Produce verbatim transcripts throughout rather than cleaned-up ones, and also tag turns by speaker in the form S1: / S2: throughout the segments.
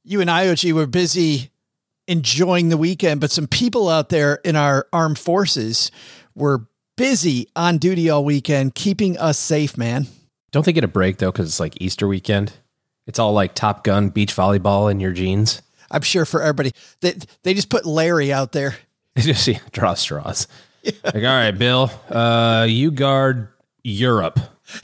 S1: You and I, O G, were busy enjoying the weekend, but some people out there in our armed forces were busy on duty all weekend, keeping us safe, man.
S2: Don't they get a break, though, because it's like Easter weekend? It's all like Top Gun, beach volleyball in your jeans.
S1: I'm sure for everybody. They, they just put Larry out there.
S2: They just see, draw straws. Yeah. Like, all right, Bill, uh, you guard Europe.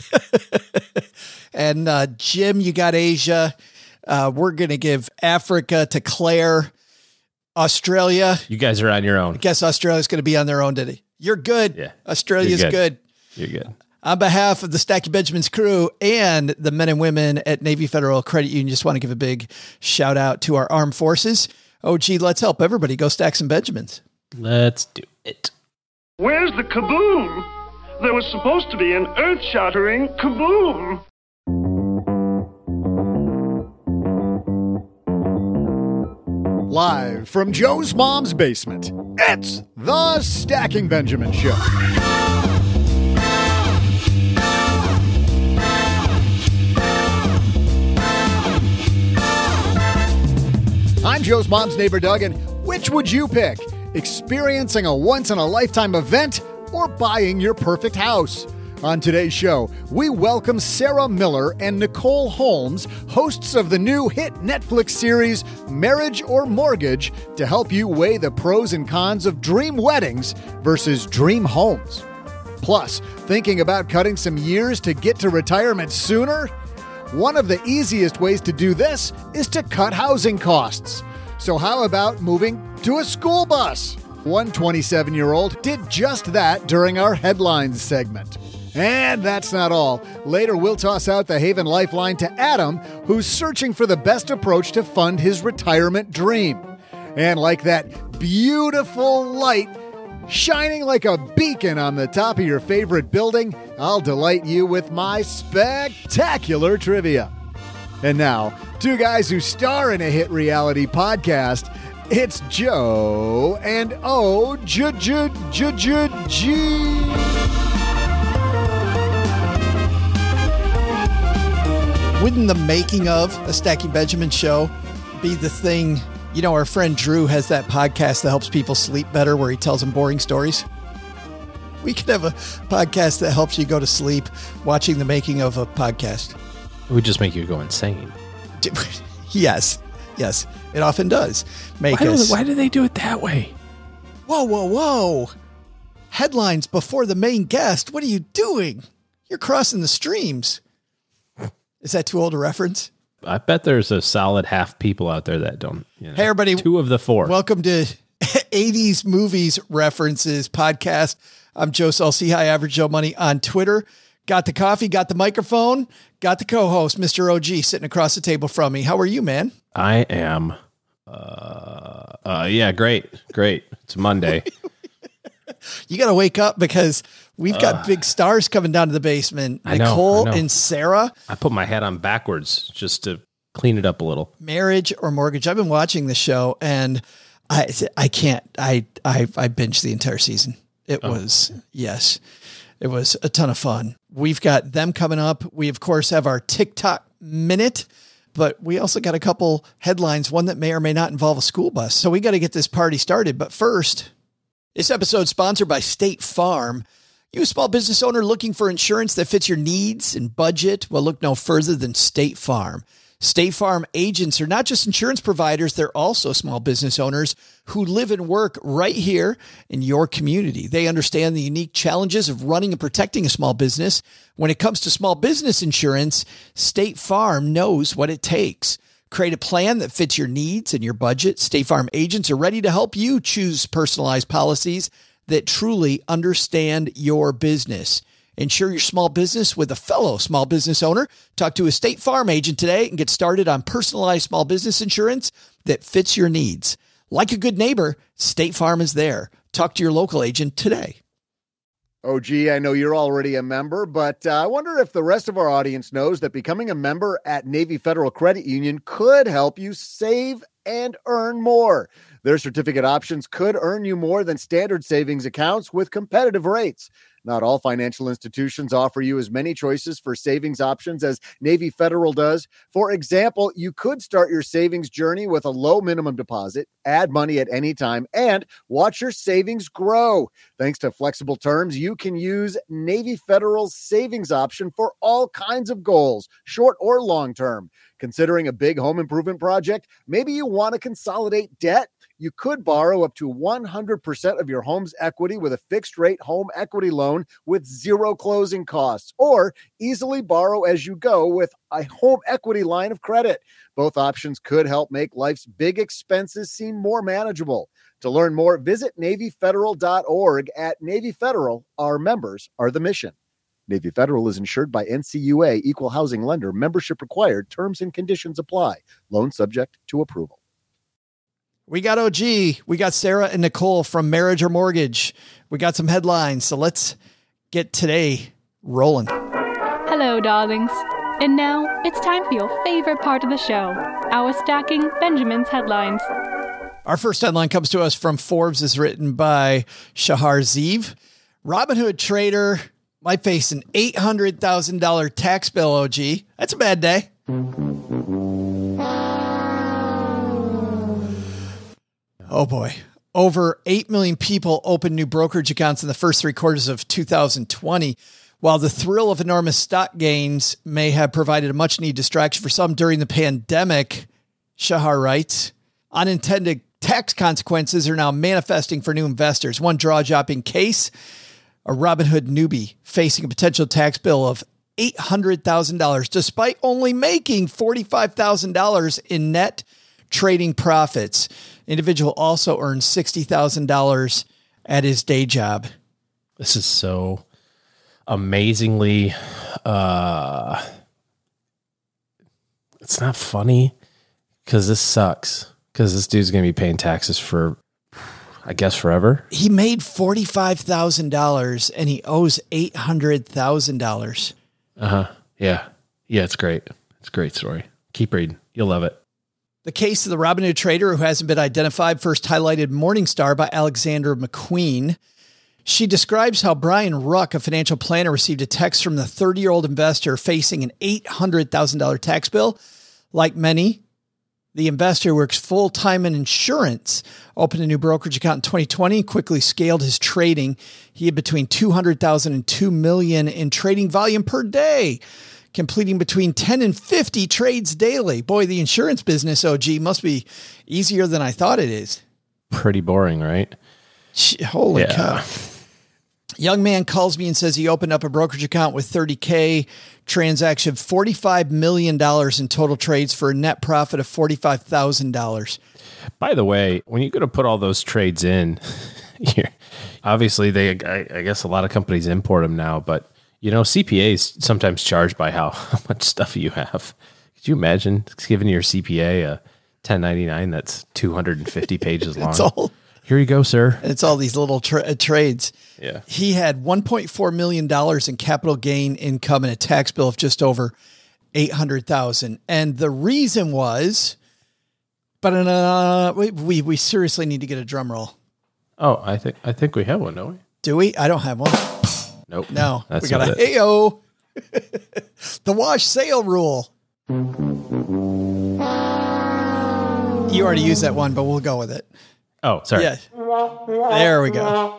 S1: And uh, Jim, you got Asia. Uh, we're going to give Africa to Claire. Australia.
S2: You guys are on your own.
S1: I guess Australia's going to be on their own today. You're good.
S2: Yeah.
S1: Australia's
S2: You're
S1: good.
S2: good. You're good.
S1: On behalf of the Stacking Benjamins crew and the men and women at Navy Federal Credit Union, just want to give a big shout out to our armed forces. O G, let's help everybody go stack some Benjamins.
S2: Let's do it.
S3: Where's the kaboom? There was supposed to be an earth-shattering kaboom.
S4: Live from Joe's mom's basement, it's the Stacking Benjamin Show. I'm Joe's mom's neighbor, Doug, and which would you pick? Experiencing a once-in-a-lifetime event or buying your perfect house? On today's show, we welcome Sarah Miller and Nicole Holmes, hosts of the new hit Netflix series Marriage or Mortgage, to help you weigh the pros and cons of dream weddings versus dream homes. Plus, thinking about cutting some years to get to retirement sooner? One of the easiest ways to do this is to cut housing costs. So how about moving to a school bus? One twenty-seven-year-old did just that during our headlines segment. And that's not all. Later, we'll toss out the Haven Lifeline to Adam, who's searching for the best approach to fund his retirement dream. And like that beautiful light shining like a beacon on the top of your favorite building, I'll delight you with my spectacular trivia. And now, two guys who star in a hit reality podcast. It's Joe and O J J J J G.
S1: Wouldn't the making of a Stacking Benjamin show be the thing? You know, our friend Drew has that podcast that helps people sleep better where he tells them boring stories. We could have a podcast that helps you go to sleep watching the making of a podcast.
S2: It would just make you go insane.
S1: Yes. Yes. It often does make
S2: why
S1: us.
S2: Do, why do they do it that way?
S1: Whoa, whoa, whoa. Headlines before the main guest. What are you doing? You're crossing the streams. Is that too old a reference?
S2: I bet there's a solid half people out there that don't. You know,
S1: hey, everybody.
S2: Two of the four.
S1: Welcome to eighties Movies References Podcast. I'm Joe Saul-Sehy, High Average Joe Money on Twitter. Got the coffee, got the microphone, got the co-host, Mister O G, sitting across the table from me. How are you, man?
S2: I am. Uh, uh, yeah, great. Great. It's Monday.
S1: You got to wake up because we've got uh, big stars coming down to the basement.
S2: I
S1: Nicole
S2: know, I know.
S1: and Sarah.
S2: I put my hat on backwards just to clean it up a little.
S1: Marriage or Mortgage. I've been watching the show and I I can't. I I, I binged the entire season. It oh. was, yes, it was a ton of fun. We've got them coming up. We, of course, have our TikTok minute, but we also got a couple headlines, one that may or may not involve a school bus. So we got to get this party started. But first, this episode is sponsored by State Farm. You a small business owner looking for insurance that fits your needs and budget? Well, look no further than State Farm. State Farm agents are not just insurance providers, they're also small business owners who live and work right here in your community. They understand the unique challenges of running and protecting a small business. When it comes to small business insurance, State Farm knows what it takes. Create a plan that fits your needs and your budget. State Farm agents are ready to help you choose personalized policies that truly understand your business. Insure your small business with a fellow small business owner. Talk to a State Farm agent today and get started on personalized small business insurance that fits your needs. Like a good neighbor, State Farm is there. Talk to your local agent today.
S4: O G, I know you're already a member, but uh, I wonder if the rest of our audience knows that becoming a member at Navy Federal Credit Union could help you save and earn more. Their certificate options could earn you more than standard savings accounts with competitive rates. Not all financial institutions offer you as many choices for savings options as Navy Federal does. For example, you could start your savings journey with a low minimum deposit, add money at any time, and watch your savings grow. Thanks to flexible terms, you can use Navy Federal's savings option for all kinds of goals, short or long term. Considering a big home improvement project, maybe you want to consolidate debt. You could borrow up to one hundred percent of your home's equity with a fixed-rate home equity loan with zero closing costs, or easily borrow as you go with a home equity line of credit. Both options could help make life's big expenses seem more manageable. To learn more, visit Navy Federal dot org. At Navy Federal, our members are the mission. Navy Federal is insured by N C U A, Equal Housing Lender. Membership required. Terms and conditions apply. Loan subject to approval.
S1: We got O G. We got Sarah and Nicole from Marriage or Mortgage. We got some headlines. So let's get today rolling.
S5: Hello, darlings. And now it's time for your favorite part of the show, our Stacking Benjamin's headlines.
S1: Our first headline comes to us from Forbes, is written by Shahar Zeev. Robinhood trader might face an eight hundred thousand dollars tax bill, O G. That's a bad day. Oh boy. Over eight million people opened new brokerage accounts in the first three quarters of two thousand twenty. While the thrill of enormous stock gains may have provided a much needed distraction for some during the pandemic, Shahar writes, unintended tax consequences are now manifesting for new investors. One jaw-dropping case, a Robinhood newbie facing a potential tax bill of eight hundred thousand dollars, despite only making forty-five thousand dollars in net trading profits. Individual also earned sixty thousand dollars at his day job.
S2: This is so amazingly, uh, it's not funny because this sucks because this dude's going to be paying taxes for, I guess, forever.
S1: He made forty-five thousand dollars and he owes eight hundred thousand dollars.
S2: Uh-huh. Yeah. Yeah, it's great. It's a great story. Keep reading. You'll love it.
S1: The case of the Robinhood trader who hasn't been identified first highlighted Morningstar by Alexandra McQueen. She describes how Brian Ruck, a financial planner, received a text from the thirty-year-old investor facing an eight hundred thousand dollars tax bill. Like many, the investor works full-time in insurance, opened a new brokerage account in twenty twenty, and quickly scaled his trading. He had between two hundred thousand and two million in trading volume per day, completing between ten and fifty trades daily. Boy, the insurance business, O G, must be easier than I thought it is.
S2: Pretty boring, right?
S1: Holy
S2: yeah.
S1: cow. Young man calls me and says he opened up a brokerage account with thirty K transaction, forty-five million dollars in total trades for a net profit of forty-five thousand dollars.
S2: By the way, when you're going to put all those trades in, you're, obviously they, I, I guess a lot of companies import them now, but you know, C P As sometimes charge by how, how much stuff you have. Could you imagine giving your C P A a ten ninety-nine that's two hundred fifty pages long?
S1: It's all,
S2: Here you go, sir.
S1: It's all these little tra- uh, trades.
S2: Yeah.
S1: He had one point four million dollars in capital gain income and a tax bill of just over eight hundred thousand dollars. And the reason was, but uh, we, we we seriously need to get a drum roll.
S2: Oh, I think I think we have one, don't we?
S1: Do we? I don't have one.
S2: Nope.
S1: No,
S2: That's
S1: we got a hey-o. The wash sale rule. You already used that one, but we'll go with it.
S2: Oh, sorry.
S1: Yeah. There we go.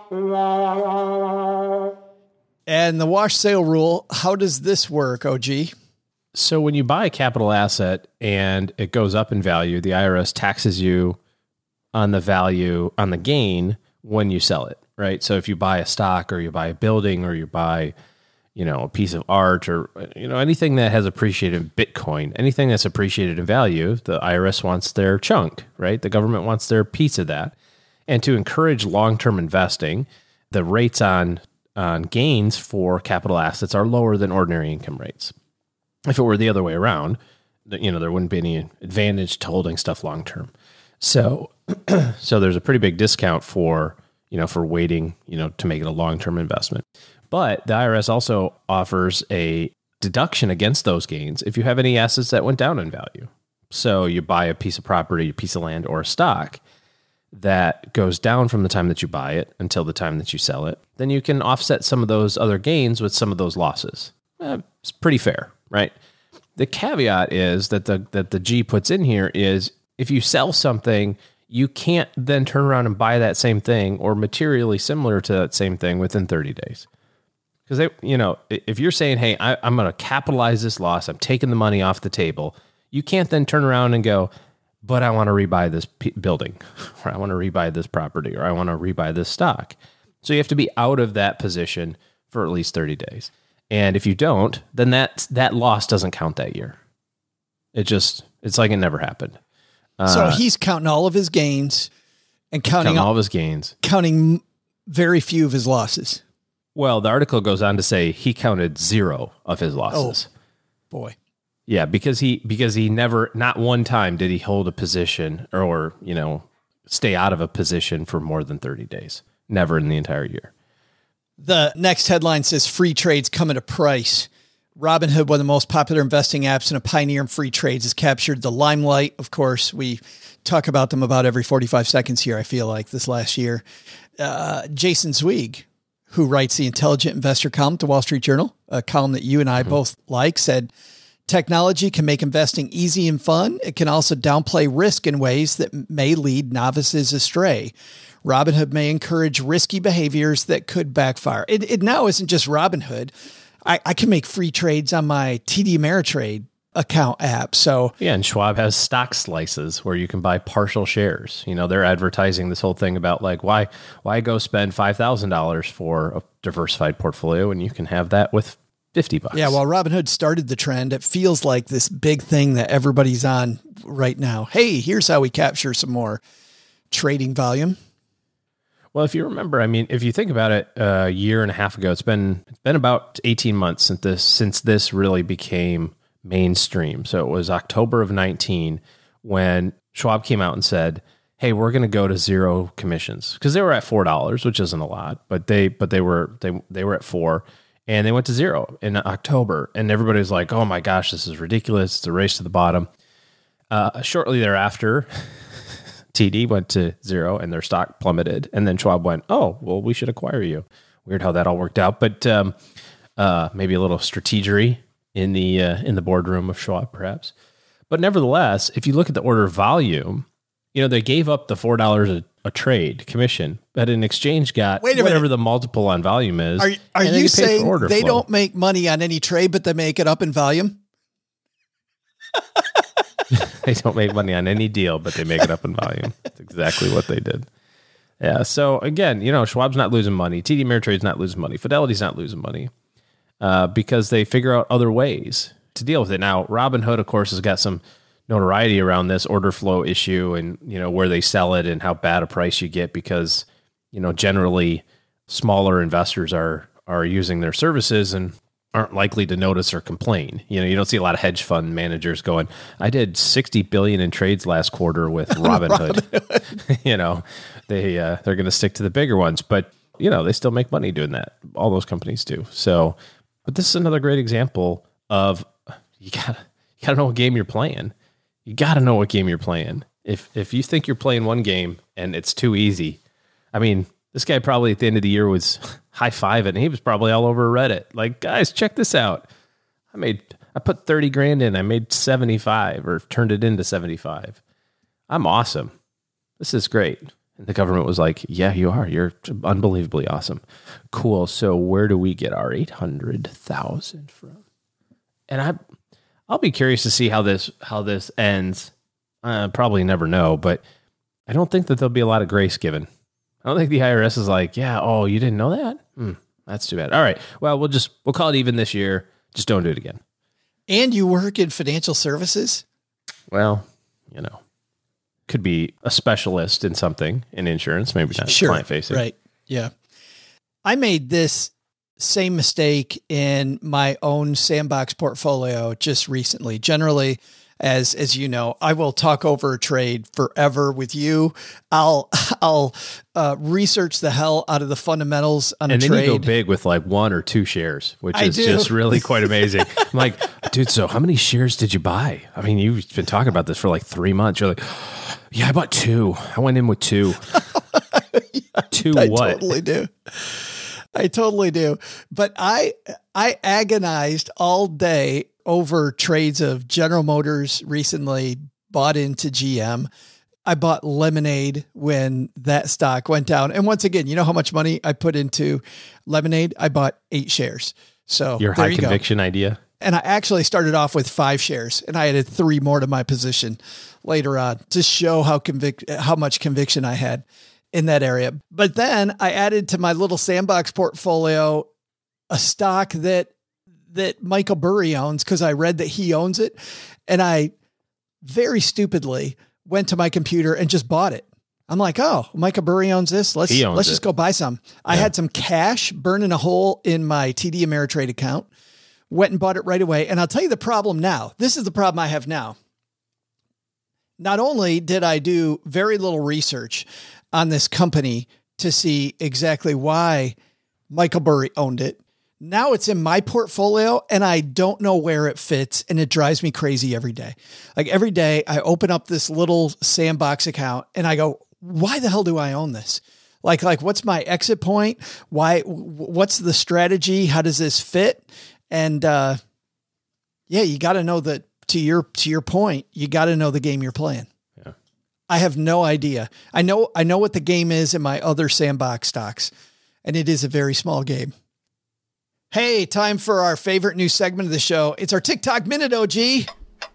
S1: And the wash sale rule, how does this work, O G?
S2: So when you buy a capital asset and it goes up in value, the I R S taxes you on the value, on the gain when you sell it, right? So if you buy a stock or you buy a building or you buy, you know, a piece of art or, you know, anything that has appreciated in Bitcoin, anything that's appreciated in value, the I R S wants their chunk, right? The government wants their piece of that. And to encourage long-term investing, the rates on, on gains for capital assets are lower than ordinary income rates. If it were the other way around, you know, there wouldn't be any advantage to holding stuff long-term. So, so there's a pretty big discount for, you know, for waiting, you know, to make it a long-term investment. But the I R S also offers a deduction against those gains if you have any assets that went down in value. So you buy a piece of property, a piece of land, or a stock. that goes down from the time that you buy it until the time that you sell it, then you can offset some of those other gains with some of those losses. Eh, it's pretty fair, right? The caveat is that the that the G puts in here is if you sell something, you can't then turn around and buy that same thing or materially similar to that same thing within thirty days. Because they, you know, if you're saying, hey, I, I'm going to capitalize this loss, I'm taking the money off the table, you can't then turn around and go, but I want to rebuy this p- building, or I want to rebuy this property, or I want to rebuy this stock. So you have to be out of that position for at least thirty days. And if you don't, then that that loss doesn't count that year. It just, it's like it never happened. Uh,
S1: so he's counting all of his gains and counting,
S2: counting all of his gains,
S1: counting very few of his losses.
S2: Well, the article goes on to say he counted zero of his losses.
S1: Oh, boy.
S2: Yeah, because he because he never, not one time did he hold a position or, you know, stay out of a position for more than thirty days. Never in the entire year.
S1: The next headline says free trades come at a price. Robinhood, one of the most popular investing apps and a pioneer in free trades, has captured the limelight. Of course, we talk about them about every forty-five seconds here, I feel like, this last year. Uh, Jason Zweig, who writes the Intelligent Investor column to Wall Street Journal, a column that you and I mm-hmm. both like, said, technology can make investing easy and fun. It can also downplay risk in ways that may lead novices astray. Robinhood may encourage risky behaviors that could backfire. It, it now isn't just Robinhood. I, I can make free trades on my T D Ameritrade account app. So
S2: yeah, and Schwab has stock slices where you can buy partial shares. You know, they're advertising this whole thing about like, why why go spend five thousand dollars for a diversified portfolio when you can have that with fifty bucks.
S1: Yeah, well, Robinhood started the trend. It feels like this big thing that everybody's on right now. Hey, here's how we capture some more trading volume.
S2: Well, if you remember, I mean, if you think about it, uh, a year and a half ago, it's been it's been about eighteen months since this since this really became mainstream. So it was October of nineteen when Schwab came out and said, "Hey, we're going to go to zero commissions," because they were at four dollars, which isn't a lot, but they but they were they they were at four. And they went to zero in October, and everybody was like, "Oh my gosh, this is ridiculous! It's a race to the bottom." Uh, shortly thereafter, T D went to zero, and their stock plummeted. And then Schwab went, "Oh, well, we should acquire you." Weird how that all worked out, but um, uh, maybe a little strategery in the uh, in the boardroom of Schwab, perhaps. But nevertheless, if you look at the order volume, you know they gave up the four dollars a a trade commission, but in exchange got whatever minute. the multiple on volume is.
S1: Are, are you saying they flow. don't make money on any trade, but they make it up in volume?
S2: They don't make money on any deal, but they make it up in volume. That's exactly what they did. Yeah. So again, you know, Schwab's not losing money. T D Ameritrade's not losing money. Fidelity's not losing money uh, because they figure out other ways to deal with it. Now, Robinhood, of course, has got some notoriety around this order flow issue and, you know, where they sell it and how bad a price you get because, you know, generally smaller investors are, are using their services and aren't likely to notice or complain. You know, you don't see a lot of hedge fund managers going, I did sixty billion in trades last quarter with Robinhood. Robinhood. You know, they, uh, they're going to stick to the bigger ones, but you know, they still make money doing that. All those companies do. So, but this is another great example of you gotta, you gotta know what game you're playing. You got to know what game you're playing. If if you think you're playing one game and it's too easy, I mean, this guy probably at the end of the year was high-fiving, and he was probably all over Reddit. Like, guys, check this out. I made, I put thirty grand in. I made seventy-five or turned it into seventy-five. I'm awesome. This is great. And the government was like, yeah, you are. You're unbelievably awesome. Cool. So where do we get our eight hundred thousand from? And I... I'll be curious to see how this how this ends. Uh, probably never know, but I don't think that there'll be a lot of grace given. I don't think the I R S is like, yeah, oh, you didn't know that? Hmm, that's too bad. All right, well, we'll just we'll call it even this year. Just don't do it again.
S1: And you work in financial services?
S2: Well, you know, could be a specialist in something in insurance, maybe not
S1: sure,
S2: client facing.
S1: Right? Yeah, I made this same mistake in my own sandbox portfolio just recently. Generally, as as you know, I will talk over a trade forever with you. I'll I'll uh, research the hell out of the fundamentals on
S2: and
S1: a
S2: trade. And then
S1: trade.
S2: you go big with like one or two shares, which
S1: I
S2: is
S1: do.
S2: just really quite amazing. I'm like, dude, so how many shares did you buy? I mean, you've been talking about this for like three months. You're like, Yeah, I bought two. I went in with two. two
S1: I
S2: what?
S1: totally do. I totally do. But I I agonized all day over trades of General Motors recently bought into G M. I bought Lemonade when that stock went down. And once again, you know how much money I put into Lemonade? I bought eight shares. So
S2: Your
S1: there
S2: high
S1: you
S2: conviction
S1: go.
S2: idea.
S1: And I actually started off with five shares and I added three more to my position later on to show how convict, how much conviction I had in that area. But then I added to my little sandbox portfolio a stock that, that Michael Burry owns because I read that he owns it. And I very stupidly went to my computer and just bought it. I'm like, oh, Michael Burry owns this. Let's,
S2: He owns
S1: let's
S2: it.
S1: just go buy some. I
S2: Yeah.
S1: had some cash burning a hole in my T D Ameritrade account. Went and bought it right away. And I'll tell you the problem now. This is the problem I have now. Not only did I do very little research on this company to see exactly why Michael Burry owned it, now it's in my portfolio and I don't know where it fits and it drives me crazy every day. Like every day I open up this little sandbox account and I go, why the hell do I own this? Like, like what's my exit point? Why, what's the strategy? How does this fit? And, uh, yeah, you got to know that to your, to your point, you got to know the game you're playing.
S2: Yeah.
S1: I have no idea. I know, I know what the game is in my other sandbox stocks, and it is a very small game. Hey, time for our favorite new segment of the show. It's our TikTok Minute, O G,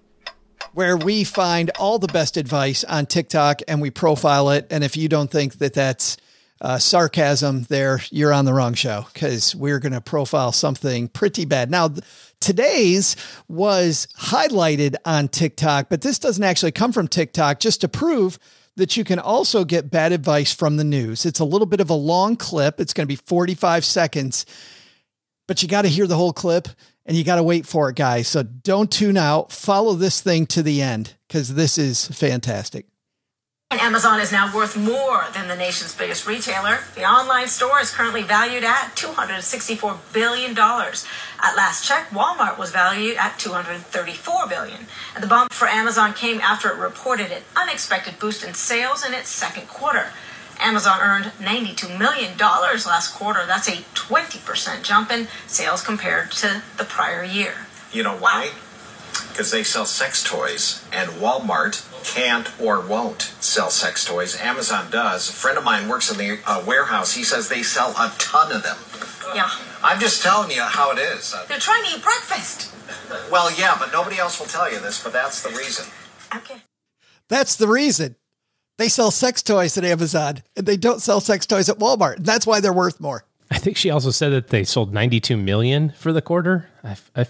S1: where we find all the best advice on TikTok and we profile it. And if you don't think that that's Uh, sarcasm there, you're on the wrong show because we're going to profile something pretty bad. Now, th- today's was highlighted on TikTok, but this doesn't actually come from TikTok, just to prove that you can also get bad advice from the news. It's a little bit of a long clip. It's going to be forty-five seconds, but you got to hear the whole clip and you got to wait for it, guys. So don't tune out. Follow this thing to the end because this is fantastic.
S6: Amazon is now worth more than the nation's biggest retailer. The online store is currently valued at two hundred sixty-four billion dollars. At last check, Walmart was valued at two hundred thirty-four billion dollars. And the bump for Amazon came after it reported an unexpected boost in sales in its second quarter. Amazon earned ninety-two million dollars last quarter. That's a twenty percent jump in sales compared to the prior year.
S7: You know why? Because they sell sex toys, and Walmart can't or won't sell sex toys. Amazon does. A friend of mine works in the uh, warehouse. He says they sell a ton of them.
S6: Yeah.
S7: I'm just telling you how it is. Uh,
S6: They're trying to eat breakfast.
S7: well, yeah, but nobody else will tell you this, but that's the reason.
S6: Okay.
S1: That's the reason. They sell sex toys at Amazon and they don't sell sex toys at Walmart. And that's why they're worth more.
S2: I think she also said that they sold ninety-two million for the quarter. I, I,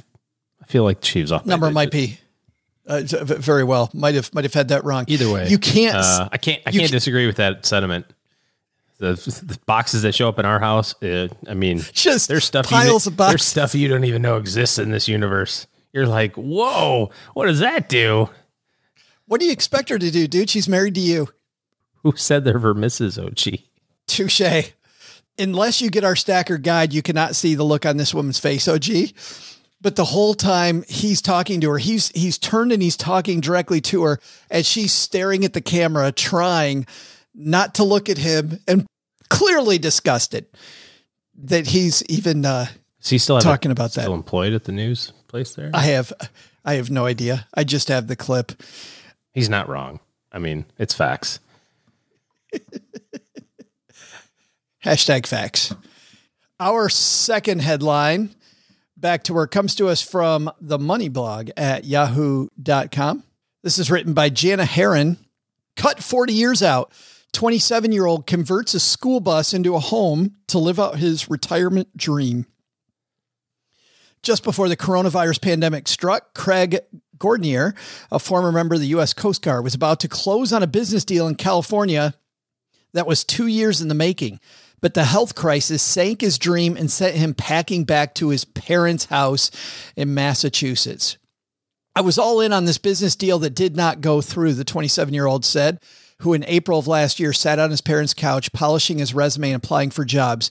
S2: I feel like she was off.
S1: Number might be uh, very well. Might have, might have had that wrong.
S2: Either way,
S1: you can't,
S2: uh, I can't, I
S1: you
S2: can't
S1: can-
S2: disagree with that sentiment. The, the boxes that show up in our house, uh, I mean,
S1: Just
S2: there's stuff,
S1: piles
S2: you,
S1: of boxes.
S2: there's stuff you don't even know exists in this universe. You're like, whoa, what does that do?
S1: What do you expect her to do, dude? She's married to you.
S2: Who said they're for Missus O G?
S1: Touche. Unless you get our stacker guide, you cannot see the look on this woman's face, O G. But the whole time he's talking to her, he's he's turned and he's talking directly to her as she's staring at the camera, trying not to look at him and clearly disgusted that he's even uh,
S2: Is he still have
S1: talking
S2: a,
S1: about that.
S2: still employed at the news place there?
S1: I have I have no idea. I just have the clip.
S2: He's not wrong. I mean, it's facts.
S1: Hashtag facts. Our second headline, back to where it comes to us from the Money Blog at yahoo dot com. This is written by Jana Heron. Cut forty years out. twenty-seven-year-old converts a school bus into a home to live out his retirement dream. Just before the coronavirus pandemic struck, Craig Gordnier, a former member of the U S Coast Guard, was about to close on a business deal in California that was two years in the making. But the health crisis sank his dream and sent him packing back to his parents' house in Massachusetts. I was all in on this business deal that did not go through, the twenty-seven-year-old said, who in April of last year sat on his parents' couch, polishing his resume and applying for jobs.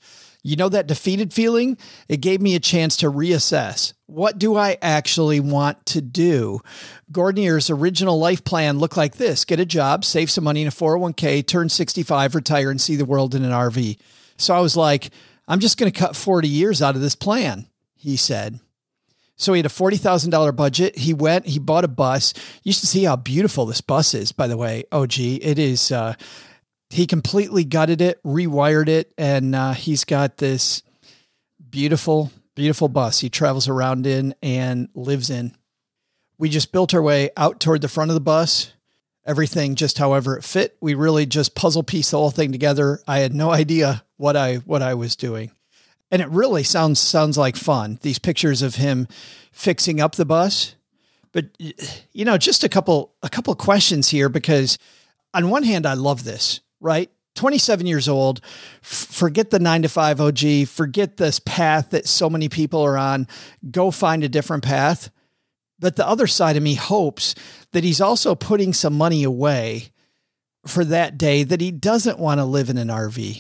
S1: You know that defeated feeling? It gave me a chance to reassess. What do I actually want to do? Gordonier's original life plan looked like this: get a job, save some money in a four oh one k, turn sixty-five, retire, and see the world in an R V. So I was like, I'm just going to cut forty years out of this plan, he said. So he had a forty thousand dollars budget. He went, he bought a bus. You should see how beautiful this bus is, by the way. O G, it is, uh, he completely gutted it, rewired it, and uh, he's got this beautiful, beautiful bus he travels around in and lives in. We just built our way out toward the front of the bus. Everything just however it fit. We really just puzzle pieced the whole thing together. I had no idea what I what I was doing. And it really sounds sounds like fun. These pictures of him fixing up the bus. But you know, just a couple a couple questions here, because on one hand I love this, right? twenty-seven years old, f- forget the nine to five O G, forget this path that so many people are on, go find a different path. But the other side of me hopes that he's also putting some money away for that day that he doesn't want to live in an R V.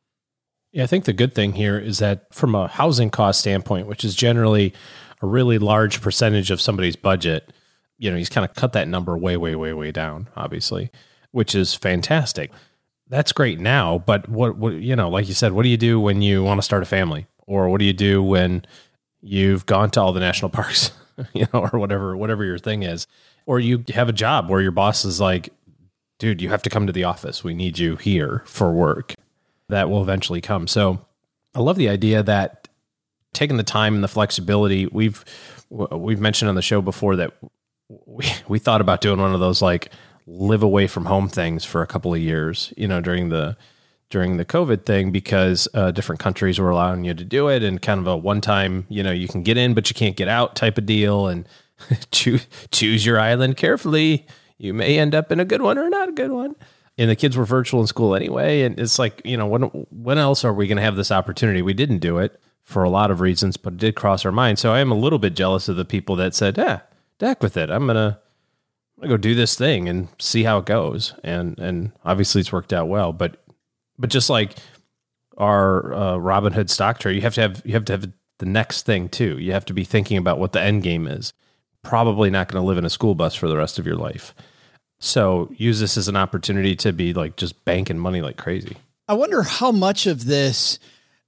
S2: Yeah, I think the good thing here is that from a housing cost standpoint, which is generally a really large percentage of somebody's budget, you know, he's kind of cut that number way, way, way, way down, obviously, which is fantastic. That's great now, but what, what, you know, like you said, what do you do when you want to start a family? Or what do you do when you've gone to all the national parks, you know, or whatever, whatever your thing is, or you have a job where your boss is like, dude, you have to come to the office. We need you here for work. That will eventually come. So I love the idea that taking the time and the flexibility, we've, we've mentioned on the show before that we, we thought about doing one of those like live away from home things for a couple of years, you know, during the, during the COVID thing, because uh, different countries were allowing you to do it, and kind of a one time, you know, you can get in, but you can't get out type of deal, and choose, choose your island carefully. You may end up in a good one or not a good one. And the kids were virtual in school anyway. And it's like, you know, when, when else are we going to have this opportunity? We didn't do it for a lot of reasons, but it did cross our mind. So I am a little bit jealous of the people that said, yeah, deck with it. I'm going to, I'm gonna go do this thing and see how it goes. And, and obviously it's worked out well, but, but just like our uh, Robinhood stock trade, you have to have, you have to have the next thing too. You have to be thinking about what the end game is. Probably not going to live in a school bus for the rest of your life. So use this as an opportunity to be like just banking money like crazy.
S1: I wonder how much of this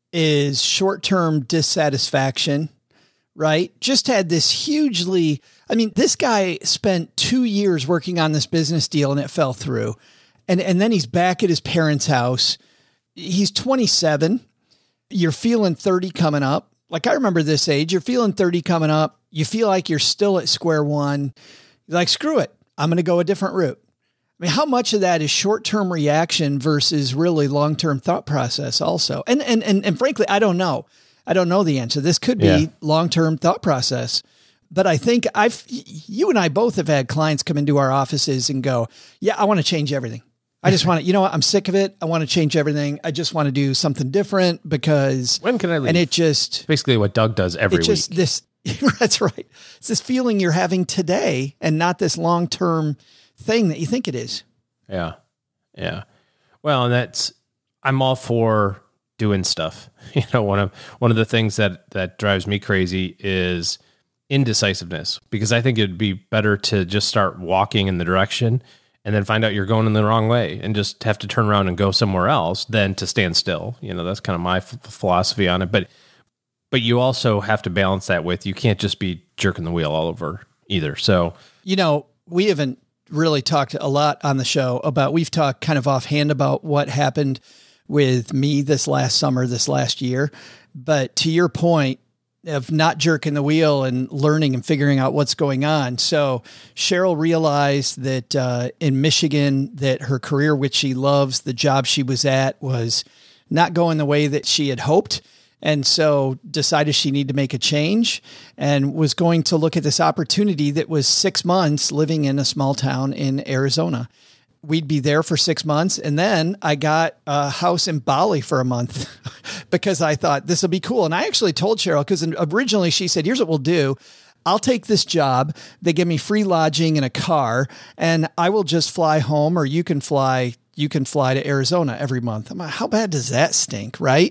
S1: is short-term dissatisfaction, right? Just had this hugely, I mean, this guy spent two years working on this business deal and it fell through. And, and then he's back at his parents' house. He's twenty-seven. You're feeling thirty coming up. Like I remember this age, you're feeling thirty coming up. You feel like you're still at square one. You're like, screw it. I'm going to go a different route. I mean, how much of that is short-term reaction versus really long-term thought process also? And, and, and, and frankly, I don't know. I don't know the answer. This could be yeah. long-term thought process, but I think I've, you and I both have had clients come into our offices and go, yeah, I want to change everything. I just want to, you know what? I'm sick of it. I want to change everything. I just want to do something different because
S2: when can I leave?
S1: And it just
S2: basically what Doug does every
S1: it just,
S2: week.
S1: This, that's right. It's this feeling you're having today and not this long-term thing that you think it is.
S2: Yeah. Yeah. Well, and that's, I'm all for doing stuff. You know, one of, one of the things that, that drives me crazy is indecisiveness, because I think it'd be better to just start walking in the direction and then find out you're going in the wrong way and just have to turn around and go somewhere else than to stand still. You know, that's kind of my f- philosophy on it. But But you also have to balance that with, you can't just be jerking the wheel all over either. So,
S1: you know, we haven't really talked a lot on the show about, we've talked kind of offhand about what happened with me this last summer, this last year. But to your point of not jerking the wheel and learning and figuring out what's going on. So Cheryl realized that uh, in Michigan, that her career, which she loves, the job she was at, was not going the way that she had hoped. And so decided she needed to make a change and was going to look at this opportunity that was six months living in a small town in Arizona. We'd be there for six months. And then I got a house in Bali for a month because I thought this will be cool. And I actually told Cheryl, because originally she said, here's what we'll do. I'll take this job. They give me free lodging and a car, and I will just fly home, or you can fly, you can fly to Arizona every month. I'm like, how bad does that stink? Right?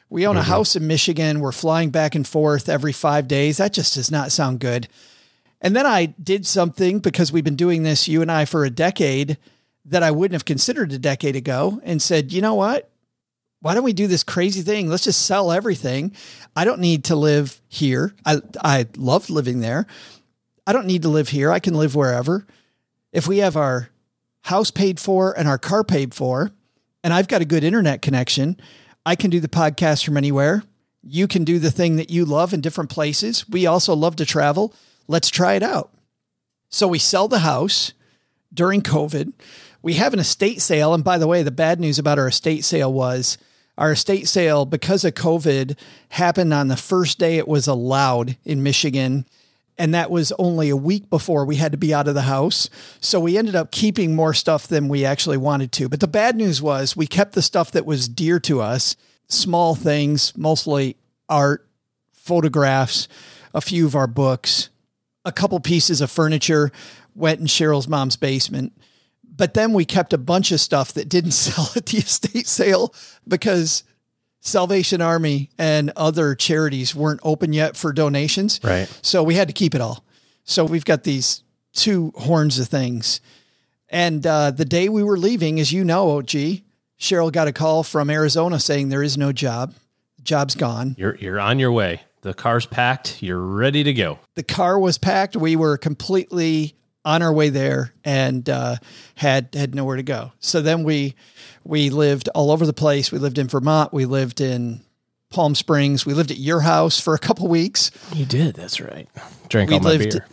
S1: We own a house in Michigan. We're flying back and forth every five days. That just does not sound good. And then I did something, because we've been doing this, you and I, for a decade, that I wouldn't have considered a decade ago, and said, you know what? Why don't we do this crazy thing? Let's just sell everything. I don't need to live here. I, I love living there. I don't need to live here. I can live wherever. If we have our house paid for and our car paid for, and I've got a good internet connection, I can do the podcast from anywhere. You can do the thing that you love in different places. We also love to travel. Let's try it out. So we sell the house during COVID. We have an estate sale. And by the way, the bad news about our estate sale was our estate sale, because of COVID, happened on the first day it was allowed in Michigan. And that was only a week before we had to be out of the house. So we ended up keeping more stuff than we actually wanted to. But the bad news was we kept the stuff that was dear to us, small things, mostly art, photographs, a few of our books, a couple pieces of furniture went in Cheryl's mom's basement. But then we kept a bunch of stuff that didn't sell at the estate sale because Salvation Army and other charities weren't open yet for donations.
S2: Right.
S1: So we had to keep it all. So we've got these two horns of things. And uh, the day we were leaving, as you know, O G, Cheryl got a call from Arizona saying there is no job. The job's gone.
S2: You're you're on your way. The car's packed. You're ready to go.
S1: The car was packed. We were completely on our way there and uh, had had nowhere to go. So then we we lived all over the place. We lived in Vermont. We lived in Palm Springs. We lived at your house for a couple weeks.
S2: You did. That's right. Drank
S1: we
S2: all my
S1: lived,
S2: beer.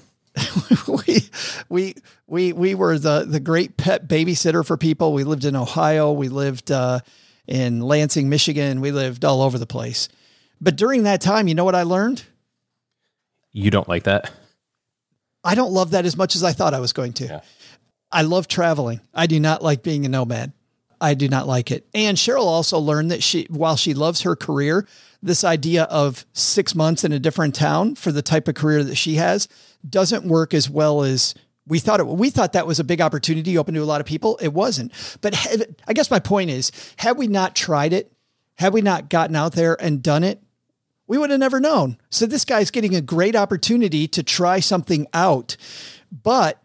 S1: we we we we were the the great pet babysitter for people. We lived in Ohio. We lived uh, in Lansing, Michigan. We lived all over the place. But during that time, you know what I learned?
S2: You don't like that?
S1: I don't love that as much as I thought I was going to.
S2: Yeah.
S1: I love traveling. I do not like being a nomad. I do not like it. And Cheryl also learned that she, while she loves her career, this idea of six months in a different town for the type of career that she has doesn't work as well as we thought it would. We thought that was a big opportunity open to a lot of people. It wasn't. But had, I guess my point is, had we not tried it, had we not gotten out there and done it, we would have never known. So this guy's getting a great opportunity to try something out, but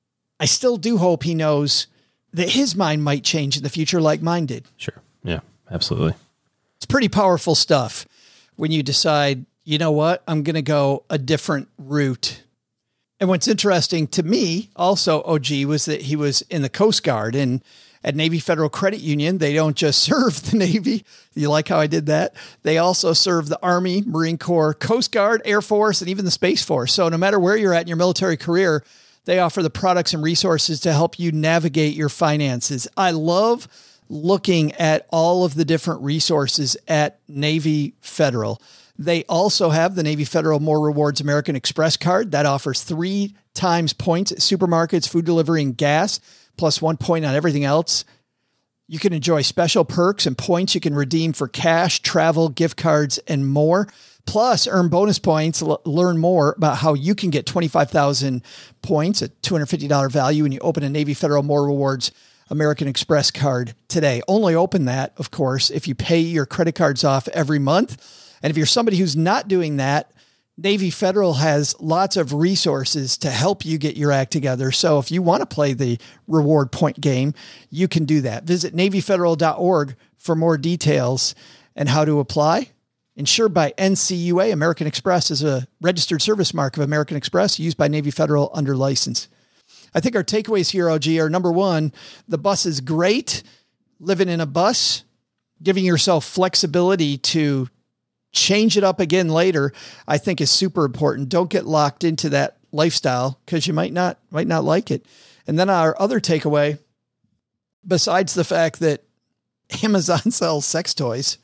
S1: I still do hope he knows that his mind might change in the future like mine did.
S2: Sure. Yeah, absolutely.
S1: It's pretty powerful stuff when you decide, you know what, I'm going to go a different route. And what's interesting to me also, O G, was that he was in the Coast Guard, and at Navy Federal Credit Union, they don't just serve the Navy. You like how I did that? They also serve the Army, Marine Corps, Coast Guard, Air Force, and even the Space Force. So no matter where you're at in your military career, they offer the products and resources to help you navigate your finances. I love looking at all of the different resources at Navy Federal. They also have the Navy Federal More Rewards American Express card that offers three times points at supermarkets, food delivery, and gas, plus one point on everything else. You can enjoy special perks and points you can redeem for cash, travel, gift cards, and more. Plus, earn bonus points. L- learn more about how you can get twenty-five thousand points at two hundred fifty dollars value when you open a Navy Federal More Rewards American Express card today. Only open that, of course, if you pay your credit cards off every month. And if you're somebody who's not doing that, Navy Federal has lots of resources to help you get your act together. So if you want to play the reward point game, you can do that. Visit Navy Federal dot org for more details and how to apply. Insured by N C U A, American Express is a registered service mark of American Express used by Navy Federal under license. I think our takeaways here, O G, are number one, the bus is great. Living in a bus, giving yourself flexibility to change it up again later, I think is super important. Don't get locked into that lifestyle because you might not, might not like it. And then our other takeaway, besides the fact that Amazon sells sex toys,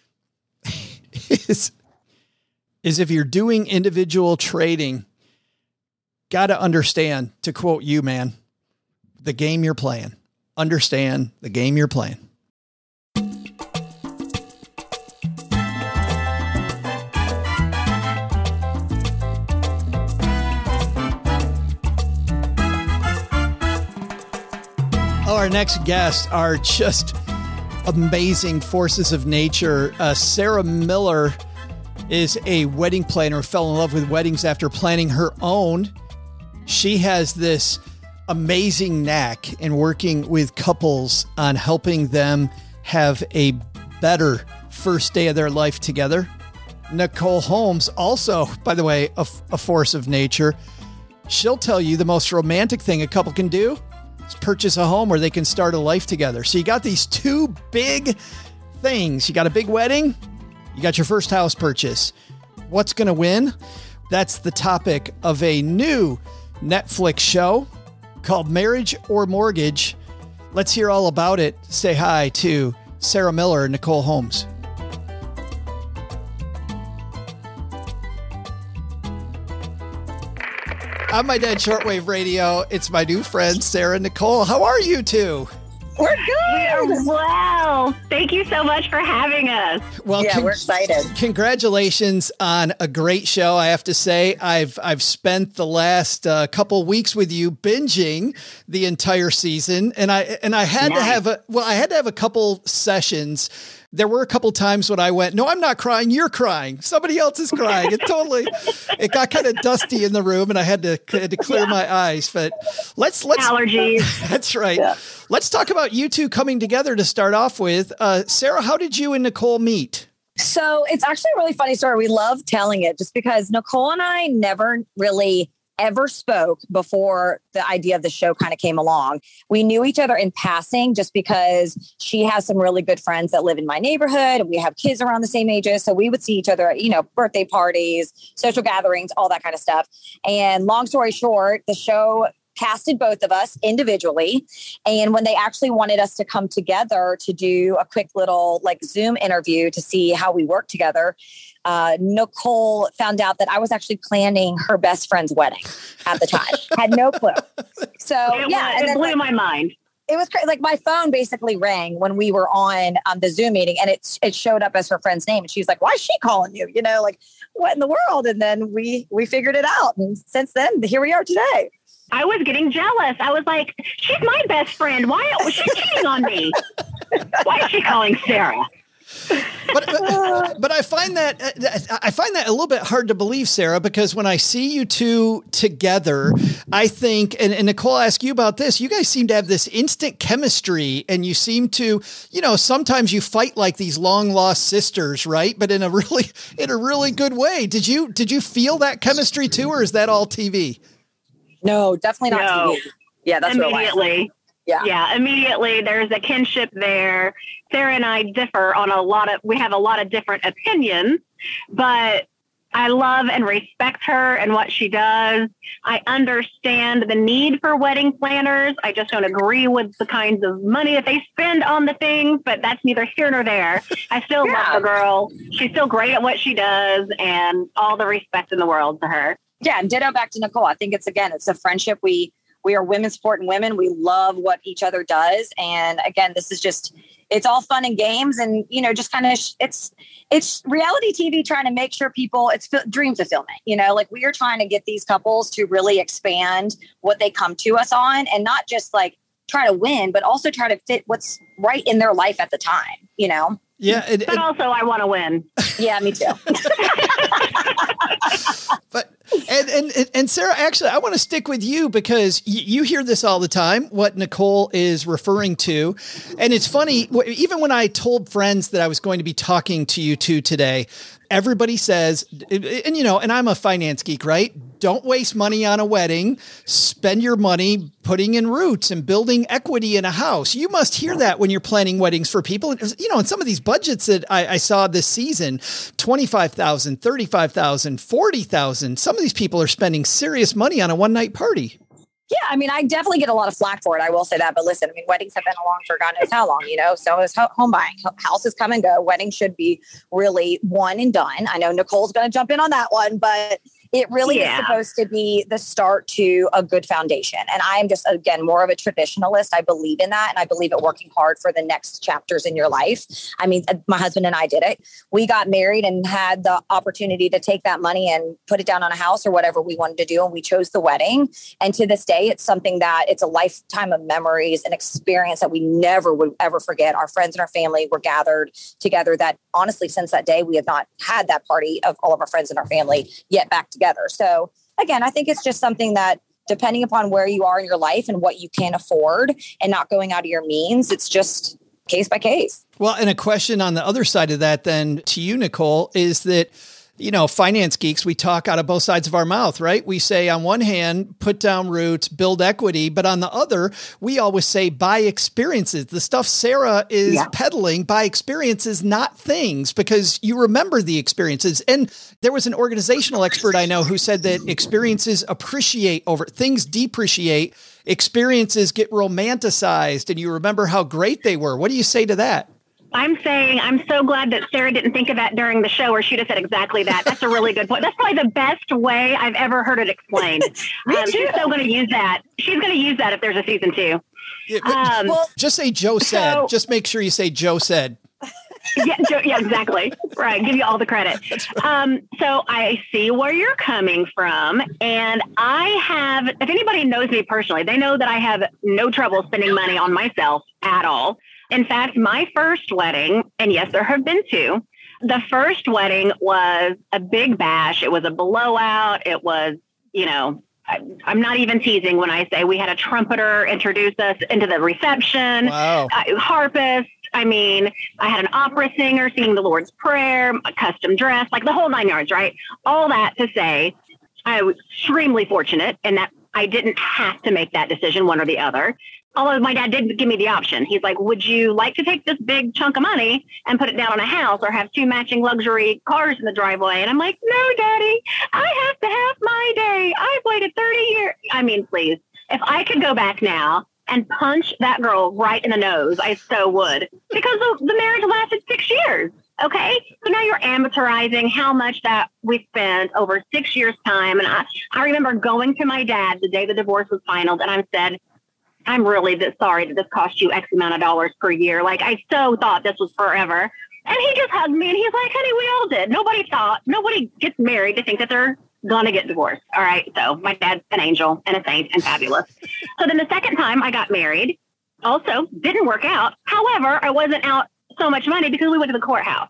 S1: is, is if you're doing individual trading, got to understand, to quote you, man, the game you're playing. Understand the game you're playing. Our next guests are just amazing forces of nature. Uh, Sarah Miller is a wedding planner, fell in love with weddings after planning her own. She has this amazing knack in working with couples on helping them have a better first day of their life together. Nicole Holmes, also, by the way, a, a force of nature. She'll tell you the most romantic thing a couple can do is purchase a home where they can start a life together. So you got these two big things. You got a big wedding. You got your first house purchase. What's going to win? That's the topic of a new Netflix show called Marriage or Mortgage. Let's hear all about it. Say hi to Sarah Miller and Nicole Holmes. On My Dad Shortwave Radio, it's my new friend, Sarah and Nicole. How are you two?
S8: We're good. We are well. Thank you so much for having us.
S1: Well,
S9: yeah,
S1: con-
S9: we're excited.
S1: Congratulations on a great show. I have to say, I've I've spent the last uh, couple weeks with you binging the entire season, and I and I had nice. to have a well, I had to have a couple sessions. There were a couple times when I went, no, I'm not crying. You're crying. Somebody else is crying. It totally, it got kind of dusty in the room, and I had to had to clear yeah. my eyes. But let's let's
S8: allergies.
S1: That's right.
S8: Yeah.
S1: Let's talk about you two coming together to start off with. Uh, Sarah, how did you and Nicole meet?
S9: So it's actually a really funny story. We love telling it just because Nicole and I never really ever spoke before the idea of the show kind of came along. We knew each other in passing just because she has some really good friends that live in my neighborhood and we have kids around the same ages. So we would see each other at, you know, birthday parties, social gatherings, all that kind of stuff. And long story short, the show casted both of us individually. And when they actually wanted us to come together to do a quick little like Zoom interview to see how we work together, uh, Nicole found out that I was actually planning her best friend's wedding at the time. Had no clue. So
S8: it
S9: yeah,
S8: was,
S9: and
S8: it
S9: then,
S8: blew
S9: like,
S8: my mind.
S9: It was crazy. Like my phone basically rang when we were on um, the Zoom meeting, and it it showed up as her friend's name, and she was like, "Why is she calling you? You know, like what in the world?" And then we we figured it out, and since then, here we are today.
S8: I was getting jealous. I was like, "She's my best friend. Why was she cheating on me? Why is she calling Sarah?"
S1: But, but but I find that I find that a little bit hard to believe, Sarah, because when I see you two together, I think, and, and Nicole, I ask you about this. You guys seem to have this instant chemistry, and you seem to, you know, sometimes you fight like these long lost sisters, right? But in a really in a really good way. Did you did you feel that chemistry too, or is that all T V?
S9: No, definitely not
S8: No.
S9: T V. Yeah, that's
S8: immediately.
S9: Yeah.
S8: Yeah, immediately there's a kinship there. Sarah and I differ on a lot of, we have a lot of different opinions, but I love and respect her and what she does. I understand the need for wedding planners. I just don't agree with the kinds of money that they spend on the things, but that's neither here nor there. I still
S9: Yeah.
S8: love the girl. She's still great at what she does, and all the respect in the world to her.
S9: Yeah, and ditto back to Nicole. I think it's, again, it's a friendship. We we are women supporting women. We love what each other does. And again, this is just, it's all fun and games. And, you know, just kind of, sh- it's it's reality T V trying to make sure people, it's f- dream fulfillment. You know, like we are trying to get these couples to really expand what they come to us on, and not just like try to win, but also try to fit what's right in their life at the time, you know?
S1: Yeah. It,
S8: But
S1: it,
S8: also I want to win.
S9: Yeah, me too.
S1: But and, and and Sarah, actually, I want to stick with you because y- you hear this all the time, what Nicole is referring to. And it's funny, w- even when I told friends that I was going to be talking to you two today, everybody says, and you know, and I'm a finance geek, right? Don't waste money on a wedding. Spend your money putting in roots and building equity in a house. You must hear that when you're planning weddings for people. You know, in some of these budgets that I, I saw this season, twenty-five thousand, thirty-five thousand, forty thousand. Some of these people are spending serious money on a one night party.
S9: Yeah, I mean, I definitely get a lot of flack for it. I will say that. But listen, I mean, weddings have been along for God knows how long, you know, so is ho- home buying. Houses come and go. Weddings should be really one and done. I know Nicole's going to jump in on that one, but It really
S8: Yeah.
S9: is supposed to be the start to a good foundation. And I am just, again, more of a traditionalist. I believe in that. And I believe in working hard for the next chapters in your life. I mean, my husband and I did it. We got married and had the opportunity to take that money and put it down on a house or whatever we wanted to do. And we chose the wedding. And to this day, it's something that it's a lifetime of memories, an experience that we never would ever forget. Our friends and our family were gathered together that honestly, since that day, we have not had that party of all of our friends and our family yet back together. So again, I think it's just something that depending upon where you are in your life and what you can afford and not going out of your means, it's just case by case.
S1: Well, and a question on the other side of that then to you, Nicole, is that, you know, finance geeks, we talk out of both sides of our mouth, right? We say on one hand, put down roots, build equity. But on the other, we always say buy experiences. The stuff Sarah is yeah. peddling, buy experiences, not things, because you remember the experiences. And there was an organizational expert I know who said that experiences appreciate over things, depreciate, experiences get romanticized, and you remember how great they were. What do you say to that?
S8: I'm saying I'm so glad that Sarah didn't think of that during the show, or she'd have said exactly that. That's a really good point. That's probably the best way I've ever heard it explained. Um, she's still going to use that. She's going to use that if there's a season two.
S1: Yeah, um, well, just say Joe said. So, just make sure you say Joe said.
S8: yeah, Joe, yeah, exactly. Right. Give you all the credit. Right. Um, so I see where you're coming from. And I have, if anybody knows me personally, they know that I have no trouble spending money on myself at all. In fact, my first wedding, and yes, there have been two, the first wedding was a big bash. It was a blowout. It was, you know, I, I'm not even teasing when I say we had a trumpeter introduce us into the reception,
S1: wow.
S8: uh, harpist. I mean, I had an opera singer singing the Lord's Prayer, a custom dress, like the whole nine yards, right? All that to say, I was extremely fortunate in that I didn't have to make that decision, one or the other. Although my dad did give me the option. He's like, would you like to take this big chunk of money and put it down on a house or have two matching luxury cars in the driveway? And I'm like, no, Daddy, I have to have my day. I've waited thirty years. I mean, please, if I could go back now and punch that girl right in the nose, I so would. Because the, the marriage lasted six years. Okay. So now you're amateurizing how much that we spent over six years' time. And I, I remember going to my dad the day the divorce was finalized, and I said, I'm really this sorry that this cost you X amount of dollars per year. Like, I so thought this was forever. And he just hugged me and he's like, honey, we all did. Nobody thought, nobody gets married to think that they're going to get divorced. All right. So my dad's an angel and a saint and fabulous. So then the second time I got married also didn't work out. However, I wasn't out so much money because we went to the courthouse.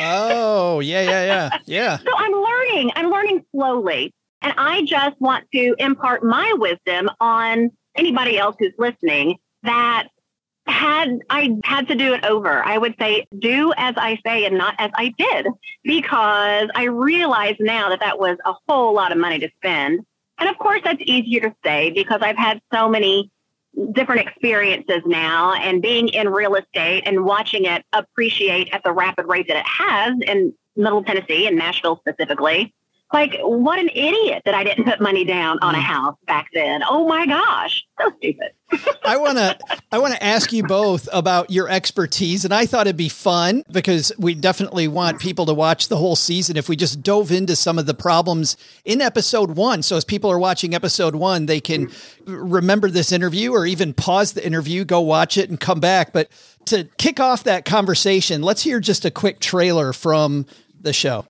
S1: Oh, yeah, yeah, yeah. Yeah.
S8: So I'm learning, I'm learning slowly. And I just want to impart my wisdom on anybody else who's listening that had I had to do it over, I would say do as I say and not as I did, because I realize now that that was a whole lot of money to spend. And of course, that's easier to say because I've had so many different experiences now, and being in real estate and watching it appreciate at the rapid rate that it has in Middle Tennessee and Nashville specifically. Like, what an idiot that I didn't put money down on a house back then. Oh my gosh, so stupid.
S1: I want to I want to ask you both about your expertise, and I thought it'd be fun because we definitely want people to watch the whole season if we just dove into some of the problems in episode one. So as people are watching episode one, they can remember this interview or even pause the interview, go watch it and come back. But to kick off that conversation, let's hear just a quick trailer from the show.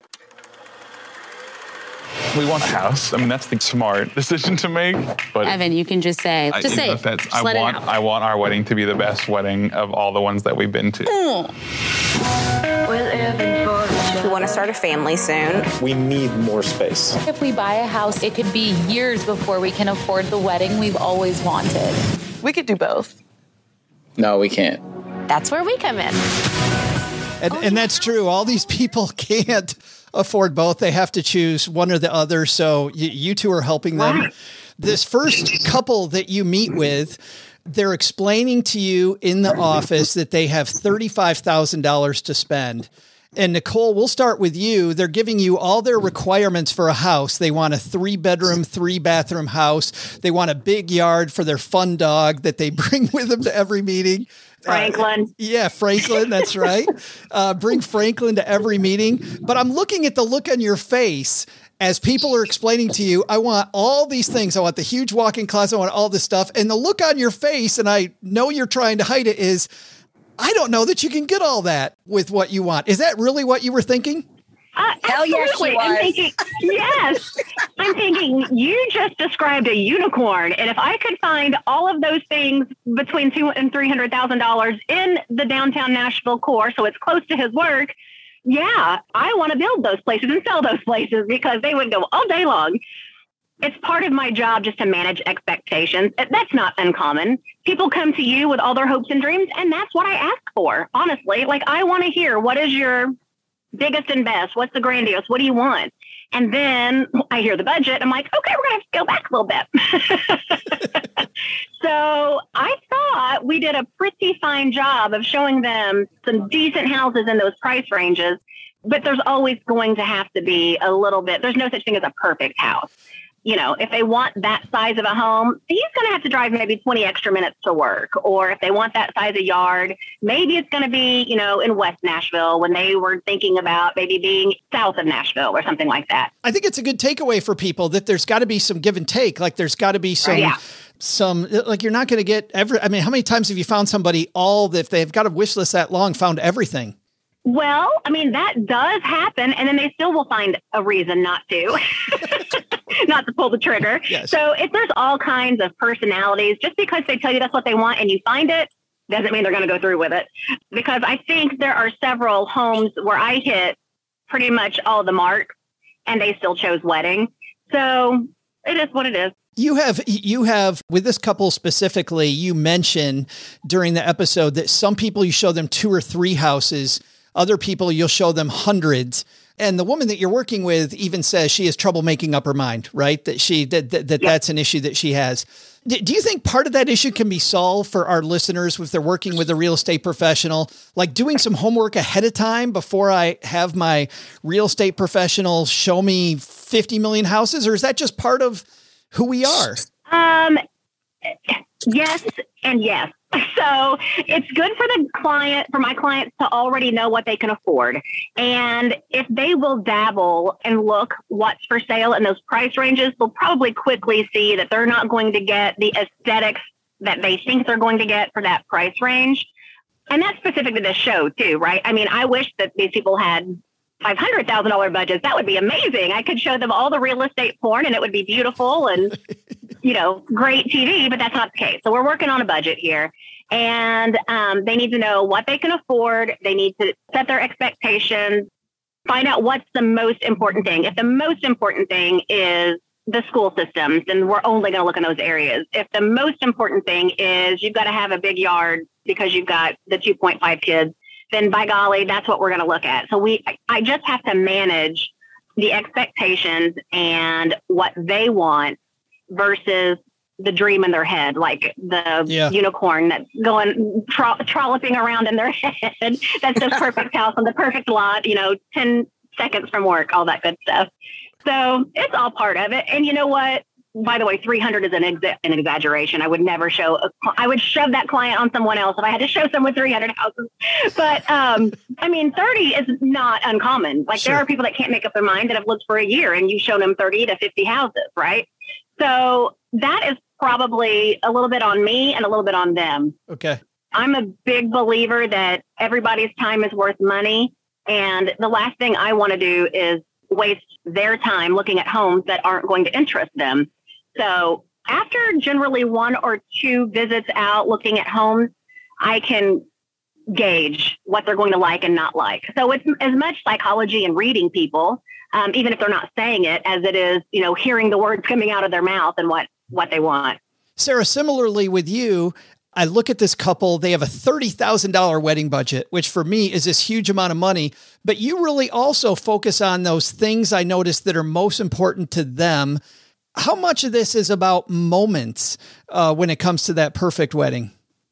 S10: We want a house. I mean, that's the smart decision to make. But
S11: Evan, you can just say, just
S10: I,
S11: say it.
S10: That's,
S11: just
S10: I
S11: let
S10: want,
S11: it out.
S10: I want our wedding to be the best wedding of all the ones that we've been to.
S11: Mm.
S12: We want to start a family soon.
S13: We need more space.
S14: If we buy a house, it could be years before we can afford the wedding we've always wanted.
S12: We could do both.
S13: No, we can't.
S12: That's where we come in.
S1: And, oh, and yeah. That's true. All these people can't afford both. They have to choose one or the other. So you, you two are helping them. Right. This first couple that you meet with, they're explaining to you in the office that they have thirty-five thousand dollars to spend. And Nicole, we'll start with you. They're giving you all their requirements for a house. They want a three bedroom, three bathroom house. They want a big yard for their fun dog that they bring with them to every meeting.
S8: Franklin.
S1: Uh, yeah, Franklin. That's right. Uh, bring Franklin to every meeting. But I'm looking at the look on your face as people are explaining to you, I want all these things. I want the huge walk-in closet. I want all this stuff. And the look on your face, and I know you're trying to hide it, is, I don't know that you can get all that with what you want. Is that really what you were thinking?
S8: Uh,
S9: Hell yes, she
S8: absolutely.
S9: was.
S8: I'm thinking, yes. I'm thinking you just described a unicorn, and if I could find all of those things between two and three hundred thousand dollars in the downtown Nashville core, so it's close to his work, yeah, I want to build those places and sell those places because they would go all day long. It's part of my job just to manage expectations. That's not uncommon. People come to you with all their hopes and dreams, and that's what I ask for, honestly. Like, I want to hear, what is your biggest and best? What's the grandiose? What do you want? And then I hear the budget. I'm like, okay, we're going to have to scale back a little bit. So I thought we did a pretty fine job of showing them some decent houses in those price ranges, but there's always going to have to be a little bit. There's no such thing as a perfect house. You know, if they want that size of a home, he's going to have to drive maybe twenty extra minutes to work. Or if they want that size of yard, maybe it's going to be, you know, in West Nashville when they were thinking about maybe being south of Nashville or something like that.
S1: I think it's a good takeaway for people that there's got to be some give and take. Like there's got to be some,
S8: yeah.
S1: some, like you're not going to get every, I mean, how many times have you found somebody all that if they've got a wish list that long, found everything?
S8: Well, I mean, that does happen. And then they still will find a reason not to. Not to pull the trigger.
S1: Yes.
S8: So if there's all kinds of personalities, just because they tell you that's what they want and you find it, doesn't mean they're going to go through with it. Because I think there are several homes where I hit pretty much all the marks and they still chose wedding. So it is what it is.
S1: You have, you have, with this couple specifically, you mentioned during the episode that some people you show them two or three houses, other people you'll show them hundreds. And the woman that you're working with even says she has trouble making up her mind, right? That she, that, that, that yep. that's an issue that she has. D- do you think part of that issue can be solved for our listeners if they're working with a real estate professional, like doing some homework ahead of time before I have my real estate professional show me fifty million houses? Or is that just part of who we are?
S8: Um, yes and yes. So it's good for the client, for my clients to already know what they can afford. And if they will dabble and look what's for sale in those price ranges, they'll probably quickly see that they're not going to get the aesthetics that they think they're going to get for that price range. And that's specific to this show too, right? I mean, I wish that these people had five hundred thousand dollars budgets. That would be amazing. I could show them all the real estate porn and it would be beautiful and, you know, great T V, but that's not the case. So we're working on a budget here and um, they need to know what they can afford. They need to set their expectations, find out what's the most important thing. If the most important thing is the school systems, then we're only going to look in those areas. If the most important thing is you've got to have a big yard because you've got the two point five kids, then by golly, that's what we're going to look at. So we, I just have to manage the expectations and what they want versus the dream in their head, like the yeah. unicorn that's going tro- trolloping around in their head. That's the perfect house on the perfect lot, you know, ten seconds from work, all that good stuff. So it's all part of it. And you know what? By the way, three hundred is an, exa- an exaggeration. I would never show, a, I would shove that client on someone else if I had to show someone three hundred houses. But um, I mean, thirty is not uncommon. Like sure. There are people that can't make up their mind that have looked for a year and you show them thirty to fifty houses, right? So that is probably a little bit on me and a little bit on them.
S1: Okay.
S8: I'm a big believer that everybody's time is worth money. And the last thing I want to do is waste their time looking at homes that aren't going to interest them. So after generally one or two visits out looking at homes, I can gauge what they're going to like and not like. So it's as much psychology and reading people, um, even if they're not saying it, as it is, you know, hearing the words coming out of their mouth and what, what they want.
S1: Sarah, similarly with you, I look at this couple, they have a thirty thousand dollars wedding budget, which for me is this huge amount of money, but you really also focus on those things I noticed that are most important to them. How much of this is about moments uh, when it comes to that perfect wedding?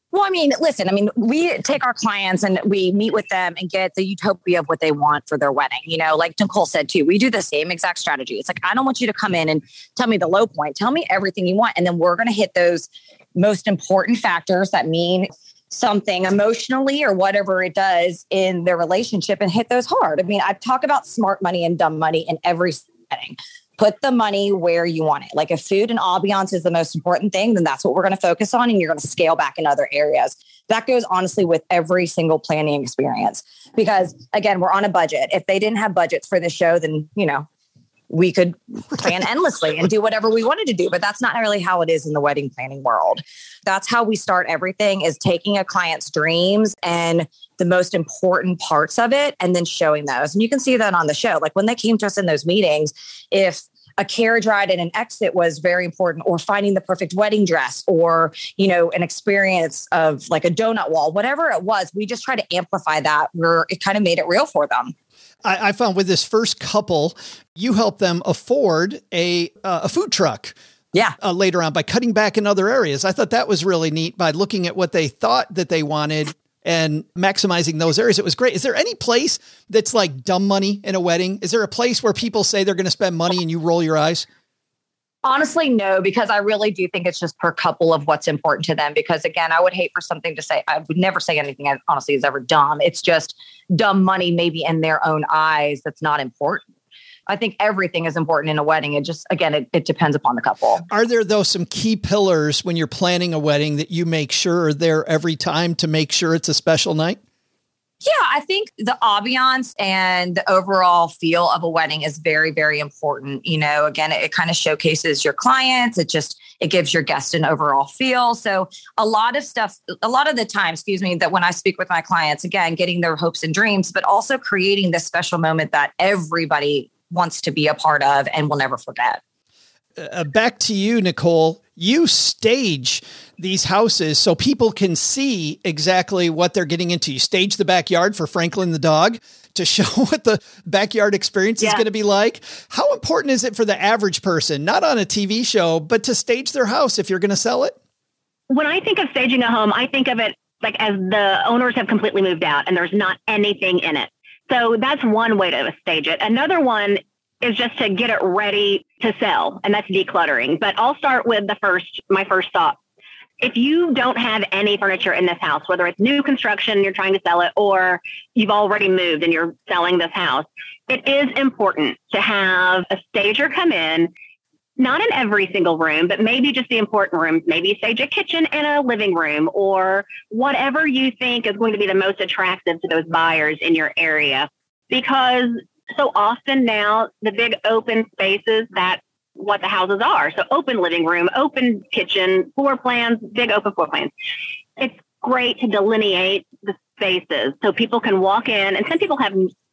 S9: Well, I mean, listen, I mean, we take our clients and we meet with them and get the utopia of what they want for their wedding. You know, like Nicole said, too, we do the same exact strategy. It's like, I don't want you to come in and tell me the low point. Tell me everything you want. And then we're going to hit those most important factors that mean something emotionally or whatever it does in their relationship and hit those hard. I mean, I talk about smart money and dumb money in every setting. Put the money where you want it. Like if food and ambiance is the most important thing, then that's what we're going to focus on. And you're going to scale back in other areas. That goes honestly with every single planning experience, because again, we're on a budget. If they didn't have budgets for the show, then, you know, we could plan endlessly and do whatever we wanted to do, but that's not really how it is in the wedding planning world. That's how we start everything, is taking a client's dreams and the most important parts of it and then showing those. And you can see that on the show. Like when they came to us in those meetings, if a carriage ride and an exit was very important, or finding the perfect wedding dress, or, you know, an experience of like a donut wall, whatever it was, we just try to amplify that where it kind of made it real for them.
S1: I, I found with this first couple, you helped them afford a uh, a food truck.
S9: Yeah.
S1: Uh, later on by cutting back in other areas. I thought that was really neat by looking at what they thought that they wanted and maximizing those areas. It was great. Is there any place that's like dumb money in a wedding? Is there a place where people say they're going to spend money and you roll your eyes?
S9: Honestly, no, because I really do think it's just per couple of what's important to them. Because again, I would hate for something to say, I would never say anything that honestly is ever dumb. It's just dumb money, maybe in their own eyes, that's not important. I think everything is important in a wedding. It just, again, it, it depends upon the couple.
S1: Are there, though, some key pillars when you're planning a wedding that you make sure are there every time to make sure it's a special night?
S9: Yeah, I think the ambiance and the overall feel of a wedding is very, very important. You know, again, it, it kind of showcases your clients. It just, it gives your guest an overall feel. So a lot of stuff, a lot of the time, excuse me, that when I speak with my clients, again, getting their hopes and dreams, but also creating this special moment that everybody wants to be a part of and will never forget.
S1: Uh, back to you, Nicole. You stage these houses so people can see exactly what they're getting into. You stage the backyard for Franklin the dog to show what the backyard experience yeah. is going to be like. How important is it for the average person, not on a T V show, but to stage their house if you're going to sell it?
S8: When I think of staging a home, I think of it like as the owners have completely moved out and there's not anything in it. So that's one way to stage it. Another one is just to get it ready to sell, and that's decluttering. But I'll start with the first, my first thought. If you don't have any furniture in this house, whether it's new construction, you're trying to sell it, or you've already moved and you're selling this house, it is important to have a stager come in, not in every single room, but maybe just the important rooms, maybe stage a kitchen and a living room, or whatever you think is going to be the most attractive to those buyers in your area. Because so often now the big open spaces, that's what the houses are. So open living room, open kitchen, floor plans, big open floor plans. It's great to delineate the spaces so people can walk in, and some people have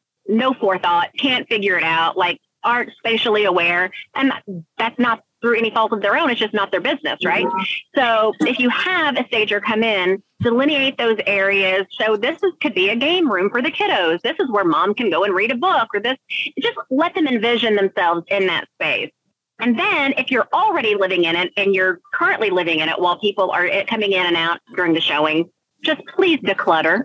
S8: no forethought, can't figure it out, like aren't spatially aware. And that's not through any fault of their own. It's just not their business, right? Mm-hmm. So if you have a stager come in, delineate those areas. So this is, could be a game room for the kiddos. This is where mom can go and read a book, or this, just let them envision themselves in that space. And then if you're already living in it and you're currently living in it while people are coming in and out during the showing, just please declutter.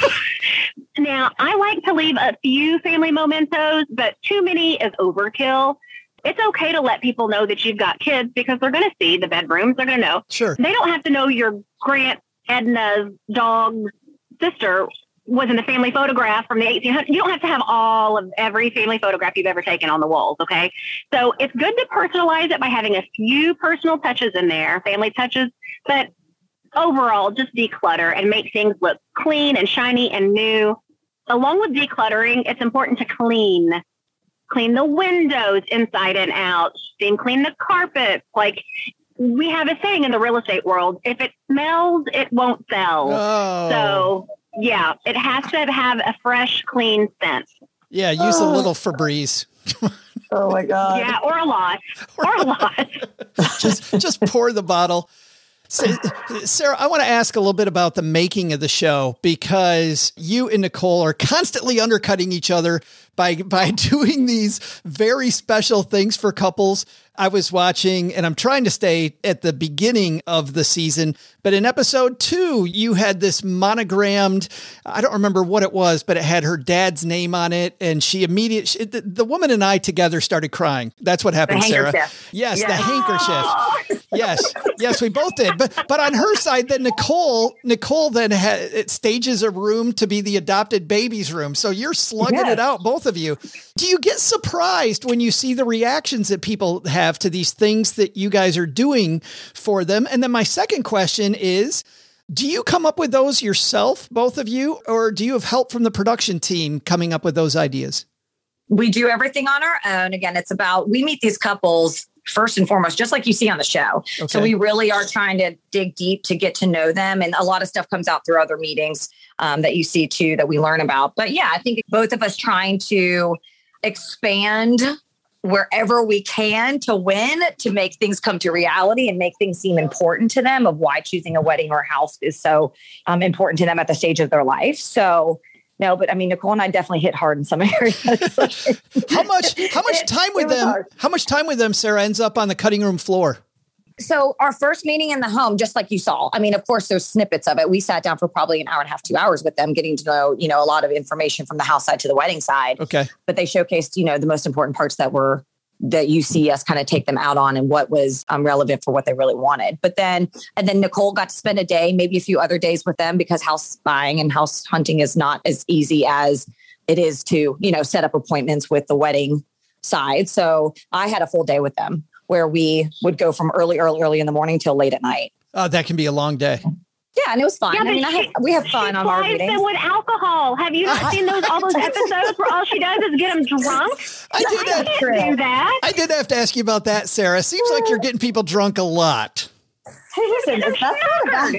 S8: Now, I like to leave a few family mementos, but too many is overkill. It's okay to let people know that you've got kids because they're going to see the bedrooms. They're going to know.
S1: Sure.
S8: They don't have to know your Grant Edna's dog's sister was in the family photograph from the eighteen hundreds. You don't have to have all of every family photograph you've ever taken on the walls. Okay. So it's good to personalize it by having a few personal touches in there, family touches, but overall just declutter and make things look clean and shiny and new. Along with decluttering, it's important to clean, clean the windows inside and out, steam clean the carpet. Like we have a saying in the real estate world, if it smells, it won't sell.
S1: Oh.
S8: So yeah, it has to have a fresh, clean scent.
S1: Yeah, use oh. a little Febreze.
S9: Oh my God.
S8: Yeah, or a lot, or a lot.
S1: just, just pour the bottle. So, Sarah, I want to ask a little bit about the making of the show, because you and Nicole are constantly undercutting each other by by doing these very special things for couples. I was watching, and I'm trying to stay at the beginning of the season, but in episode two, you had this monogrammed, I don't remember what it was, but it had her dad's name on it. And she immediately, the, the woman and I together started crying. That's what happened, Sarah. Yes, yes, the handkerchief. Yes, yes, we both did. But but on her side, then Nicole, Nicole then ha- it stages a room to be the adopted baby's room. So you're slugging yes. it out, both of you. Do you get surprised when you see the reactions that people have to these things that you guys are doing for them? And then my second question is, do you come up with those yourself, both of you, or do you have help from the production team coming up with those ideas?
S9: We do everything on our own. Again, it's about, we meet these couples first and foremost, just like you see on the show. Okay. So we really are trying to dig deep to get to know them. And a lot of stuff comes out through other meetings um, that you see too, that we learn about. But yeah, I think both of us trying to expand wherever we can to win, to make things come to reality and make things seem important to them, of why choosing a wedding or a house is so um, important to them at the stage of their life. So no, but I mean, Nicole and I definitely hit hard in some areas.
S1: How much, how much time with them, hard. how much time with them, Sarah, ends up on the cutting room floor?
S9: So our first meeting in the home, just like you saw, I mean, of course, there's snippets of it. We sat down for probably an hour and a half, two hours with them, getting to know, you know, a lot of information from the house side to the wedding side.
S1: Okay.
S9: But they showcased, you know, the most important parts that were, that you see us kind of take them out on, and what was um, relevant for what they really wanted. But then, and then Nicole got to spend a day, maybe a few other days with them, because house buying and house hunting is not as easy as it is to, you know, set up appointments with the wedding side. So I had a full day with them, where we would go from early, early, early in the morning till late at night.
S1: Oh, that can be a long day.
S9: Yeah, and it was fun.
S8: Yeah,
S9: I mean,
S8: she,
S9: I have, we have fun on our meetings.
S8: Them with alcohol. Have you not seen those all those episodes where all she does is get them drunk?
S1: I did
S8: I can't do that.
S1: I did have to ask you about that, Sarah. Seems like you're getting people drunk a lot.
S9: Hey, listen, that's not a bad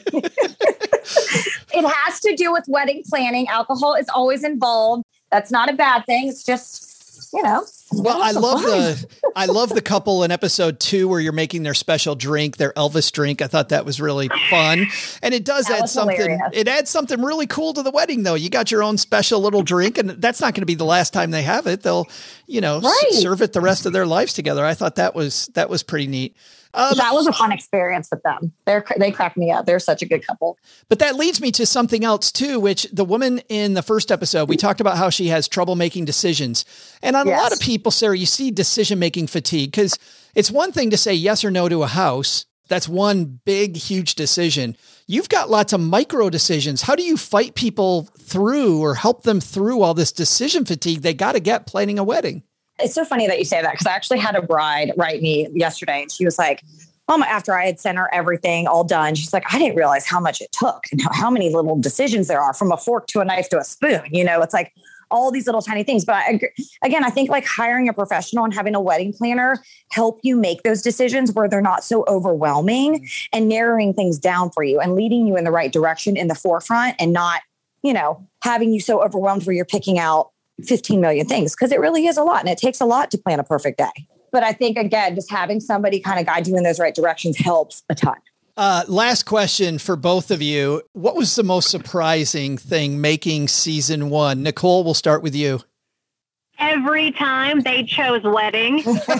S9: It has to do with wedding planning. Alcohol is always involved. That's not a bad thing. It's just, you know.
S1: Well, I love fun. the I love the couple in episode two where you're making their special drink, their Elvis drink. I thought that was really fun, and it does that add something. Hilarious. It adds something really cool to the wedding, though. You got your own special little drink, and that's not going to be the last time they have it. They'll, you know, right. s- serve it the rest of their lives together. I thought that was that was pretty neat.
S9: Um, that was a fun experience with them. They're, they cracked me up. They're such a good couple.
S1: But that leads me to something else too, which the woman in the first episode, we talked about how she has trouble making decisions. And on yes. a lot of people, Sarah, you see decision-making fatigue, because it's one thing to say yes or no to a house. That's one big, huge decision. You've got lots of micro decisions. How do you fight people through or help them through all this decision fatigue they got to get planning a wedding?
S9: It's so funny that you say that, because I actually had a bride write me yesterday, and she was like, oh, my, after I had sent her everything all done, she's like, I didn't realize how much it took and how, how many little decisions there are, from a fork to a knife to a spoon. You know, it's like all these little tiny things. But I, again, I think like hiring a professional and having a wedding planner help you make those decisions where they're not so overwhelming, and narrowing things down for you and leading you in the right direction in the forefront, and not, you know, having you so overwhelmed where you're picking out fifteen million things, because it really is a lot, and it takes a lot to plan a perfect day. But I think, again, just having somebody kind of guide you in those right directions helps a ton.
S1: Uh, last question for both of you. What was the most surprising thing making season one? Nicole, we'll start with you.
S8: Every time they chose wedding.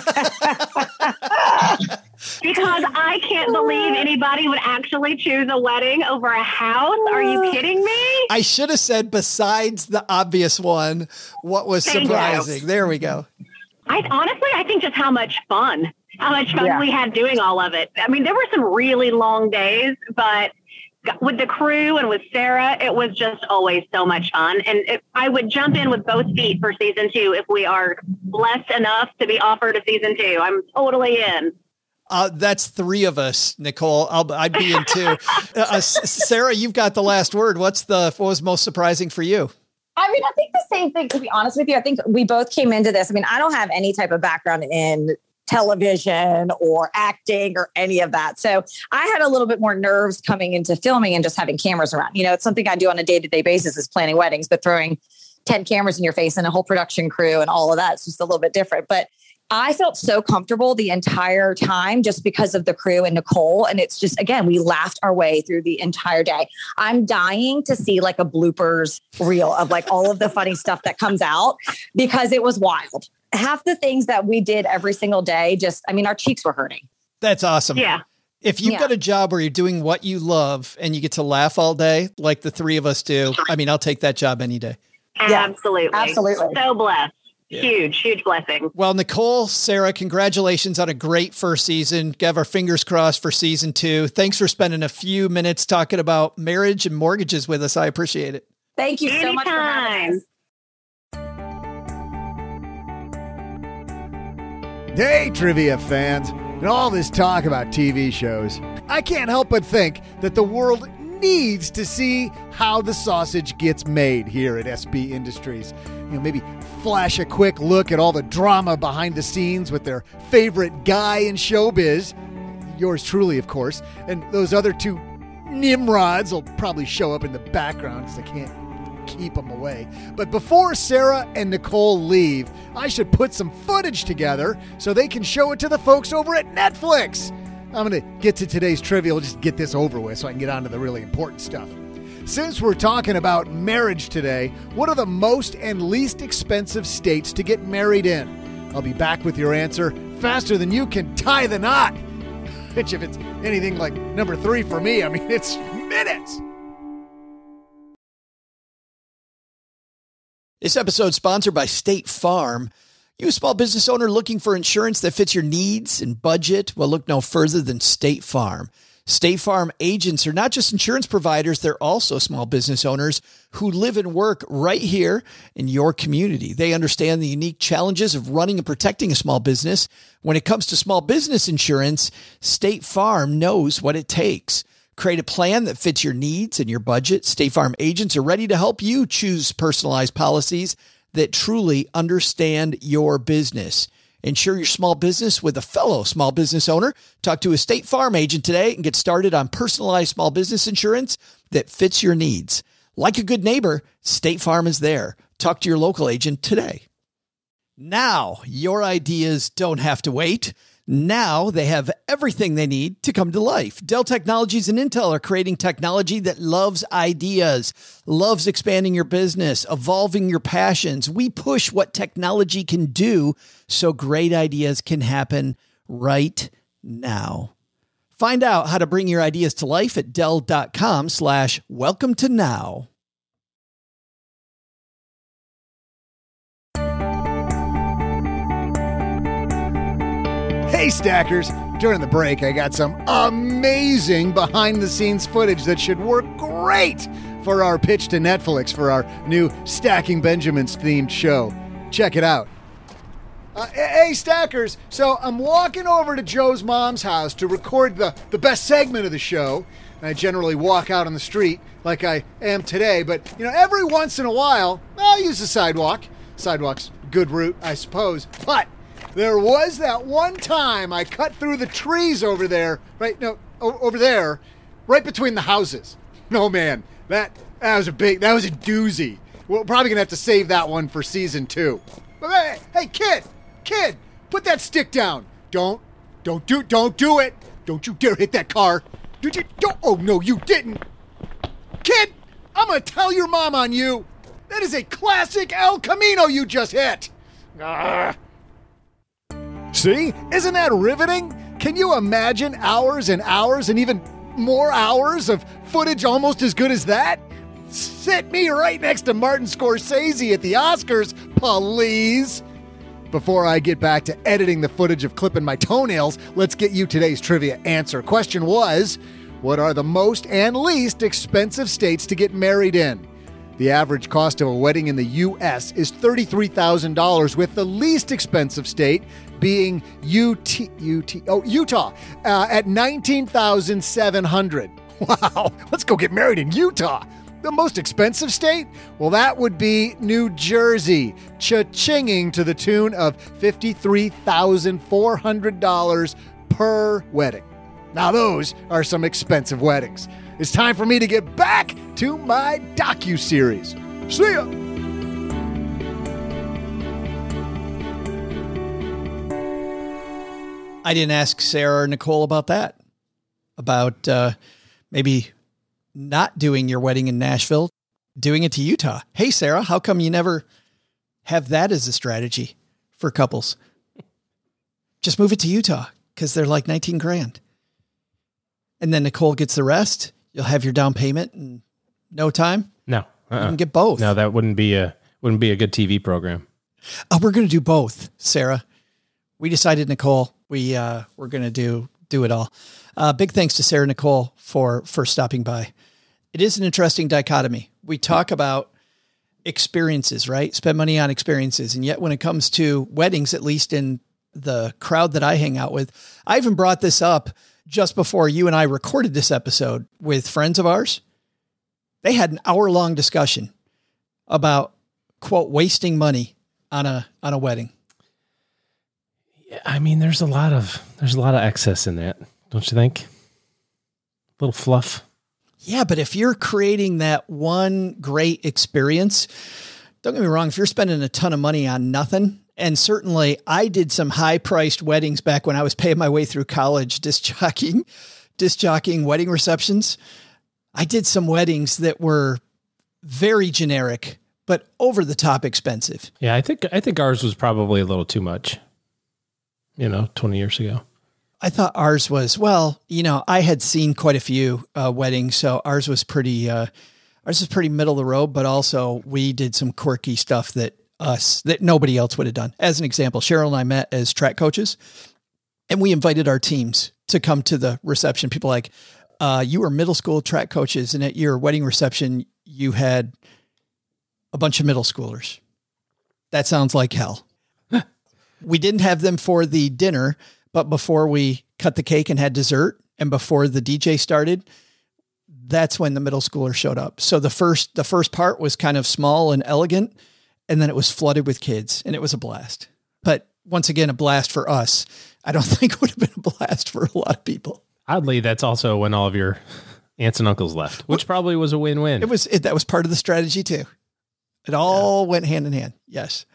S8: Because I can't believe anybody would actually choose a wedding over a house. Are you kidding me?
S1: I should have said, besides the obvious one, what was Thank surprising? You. There we go.
S8: I honestly, I think just how much fun, how much fun yeah. we had doing all of it. I mean, there were some really long days, but with the crew and with Sarah, it was just always so much fun. And it, I would jump in with both feet for season two if we are blessed enough to be offered a season two. I'm totally in.
S1: Uh, that's three of us, Nicole. I'll, I'd be in two. uh, Sarah, you've got the last word. What's the, what was most surprising for you?
S9: I mean, I think the same thing, to be honest with you. I think we both came into this. I mean, I don't have any type of background in television or acting or any of that. So I had a little bit more nerves coming into filming and just having cameras around. You know, it's something I do on a day-to-day basis, is planning weddings, but throwing ten cameras in your face and a whole production crew and all of that, it's just a little bit different. But I felt so comfortable the entire time just because of the crew and Nicole. And it's just, again, we laughed our way through the entire day. I'm dying to see like a bloopers reel of like all of the funny stuff that comes out because it was wild. Half the things that we did every single day, just, I mean, our cheeks were hurting.
S1: That's awesome.
S8: Yeah.
S1: If you've
S9: Yeah.
S1: got a job where you're doing what you love and you get to laugh all day, like the three of us do, I mean, I'll take that job any day.
S8: Absolutely.
S9: absolutely.
S8: So blessed.
S1: Yeah.
S8: Huge, huge blessing.
S1: Well, Nicole, Sarah, congratulations on a great first season. Have our fingers crossed for season two. Thanks for spending a few minutes talking about marriage and mortgages with us. I appreciate it.
S9: Thank you so much for having us.
S4: Hey, trivia fans, and all this talk about T V shows. I can't help but think that the world needs to see how the sausage gets made here at S B Industries. You know, maybe flash a quick look at all the drama behind the scenes with their favorite guy in showbiz. Yours truly, of course. And those other two Nimrods will probably show up in the background because I can't keep them away. But before Sarah and Nicole leave, I should put some footage together so they can show it to the folks over at Netflix. I'm going to get to today's trivia. We'll just get this over with so I can get on to the really important stuff. Since we're talking about marriage today, what are the most and least expensive states to get married in? I'll be back with your answer faster than you can tie the knot. Which, if it's anything like number three for me, I mean, it's minutes.
S1: This episode is sponsored by State Farm. You a small business owner looking for insurance that fits your needs and budget? Well, look no further than State Farm. State Farm agents are not just insurance providers, they're also small business owners who live and work right here in your community. They understand the unique challenges of running and protecting a small business. When it comes to small business insurance, State Farm knows what it takes. Create a plan that fits your needs and your budget. State Farm agents are ready to help you choose personalized policies that truly understand your business. Insure your small business with a fellow small business owner. Talk to a State Farm agent today and get started on personalized small business insurance that fits your needs. Like a good neighbor, State Farm is there. Talk to your local agent today. Now, your ideas don't have to wait. Now they have everything they need to come to life. Dell Technologies and Intel are creating technology that loves ideas, loves expanding your business, evolving your passions. We push what technology can do so great ideas can happen right now. Find out how to bring your ideas to life at Dell.com slash welcome to now.
S4: Hey, Stackers. During the break, I got some amazing behind-the-scenes footage that should work great for our pitch to Netflix for our new Stacking Benjamins themed show. Check it out. Uh, hey, Stackers. So I'm walking over to Joe's mom's house to record the, the best segment of the show. I generally walk out on the street like I am today, but, you know, every once in a while, I'll use the sidewalk. Sidewalk's a good route, I suppose, but there was that one time I cut through the trees over there, right, no, o- over there, right between the houses. No, man, that, that was a big, that was a doozy. We're probably going to have to save that one for season two. But hey, hey, kid, kid, put that stick down. Don't, don't do, don't do it. Don't you dare hit that car. Did you, don't, oh, no, you didn't. Kid, I'm going to tell your mom on you. That is a classic El Camino you just hit. Ah. See? Isn't that riveting? Can you imagine hours and hours and even more hours of footage almost as good as that? Sit me right next to Martin Scorsese at the Oscars, please. Before I get back to editing the footage of clipping my toenails, let's get you today's trivia answer. Question was, what are the most and least expensive states to get married in? The average cost of a wedding in the U S is thirty-three thousand dollars, with the least expensive state being U T, U T, oh, Utah uh, at nineteen thousand seven hundred dollars. Wow, let's go get married in Utah. The most expensive state? Well, that would be New Jersey, cha-chinging to the tune of fifty-three thousand four hundred dollars per wedding. Now, those are some expensive weddings. It's time for me to get back to my docuseries. See ya!
S1: I didn't ask Sarah or Nicole about that, about uh, maybe not doing your wedding in Nashville, doing it to Utah. Hey, Sarah, how come you never have that as a strategy for couples? Just move it to Utah because they're like nineteen grand. And then Nicole gets the rest. You'll have your down payment in no time.
S2: No, uh-uh.
S1: You can get both.
S2: No, that wouldn't be a wouldn't be a good T V program.
S1: Oh, we're going to do both, Sarah. We decided, Nicole, we uh, we're going to do do it all. Uh, big thanks to Sarah Nicole for for stopping by. It is an interesting dichotomy. We talk about experiences, right? Spend money on experiences, and yet when it comes to weddings, at least in the crowd that I hang out with, I even brought this up just before you and I recorded this episode with friends of ours. They had an hour long discussion about, quote, wasting money on a, on a wedding.
S2: Yeah, I mean, there's a lot of, there's a lot of excess in that. Don't you think? A little fluff.
S1: Yeah. But if you're creating that one great experience, don't get me wrong. If you're spending a ton of money on nothing, and certainly I did some high priced weddings back when I was paying my way through college, disc jockeying, disc jockeying wedding receptions. I did some weddings that were very generic, but over the top expensive.
S2: Yeah. I think, I think ours was probably a little too much, you know, twenty years ago.
S1: I thought ours was, well, you know, I had seen quite a few uh, weddings, so ours was pretty, uh, ours was pretty middle of the road, but also we did some quirky stuff that us, that nobody else would have done. As an example, Cheryl and I met as track coaches, and we invited our teams to come to the reception. People like, uh, you were middle school track coaches, and at your wedding reception, you had a bunch of middle schoolers. That sounds like hell. We didn't have them for the dinner, but before we cut the cake and had dessert, and before the D J started, that's when the middle schooler showed up. So the first, the first part was kind of small and elegant, and then it was flooded with kids, and it was a blast. But once again, a blast for us. I don't think it would have been a blast for a lot of people.
S2: Oddly, that's also when all of your aunts and uncles left, which probably was a win-win.
S1: It was, it, that was part of the strategy too. It all yeah. went hand in hand. Yes.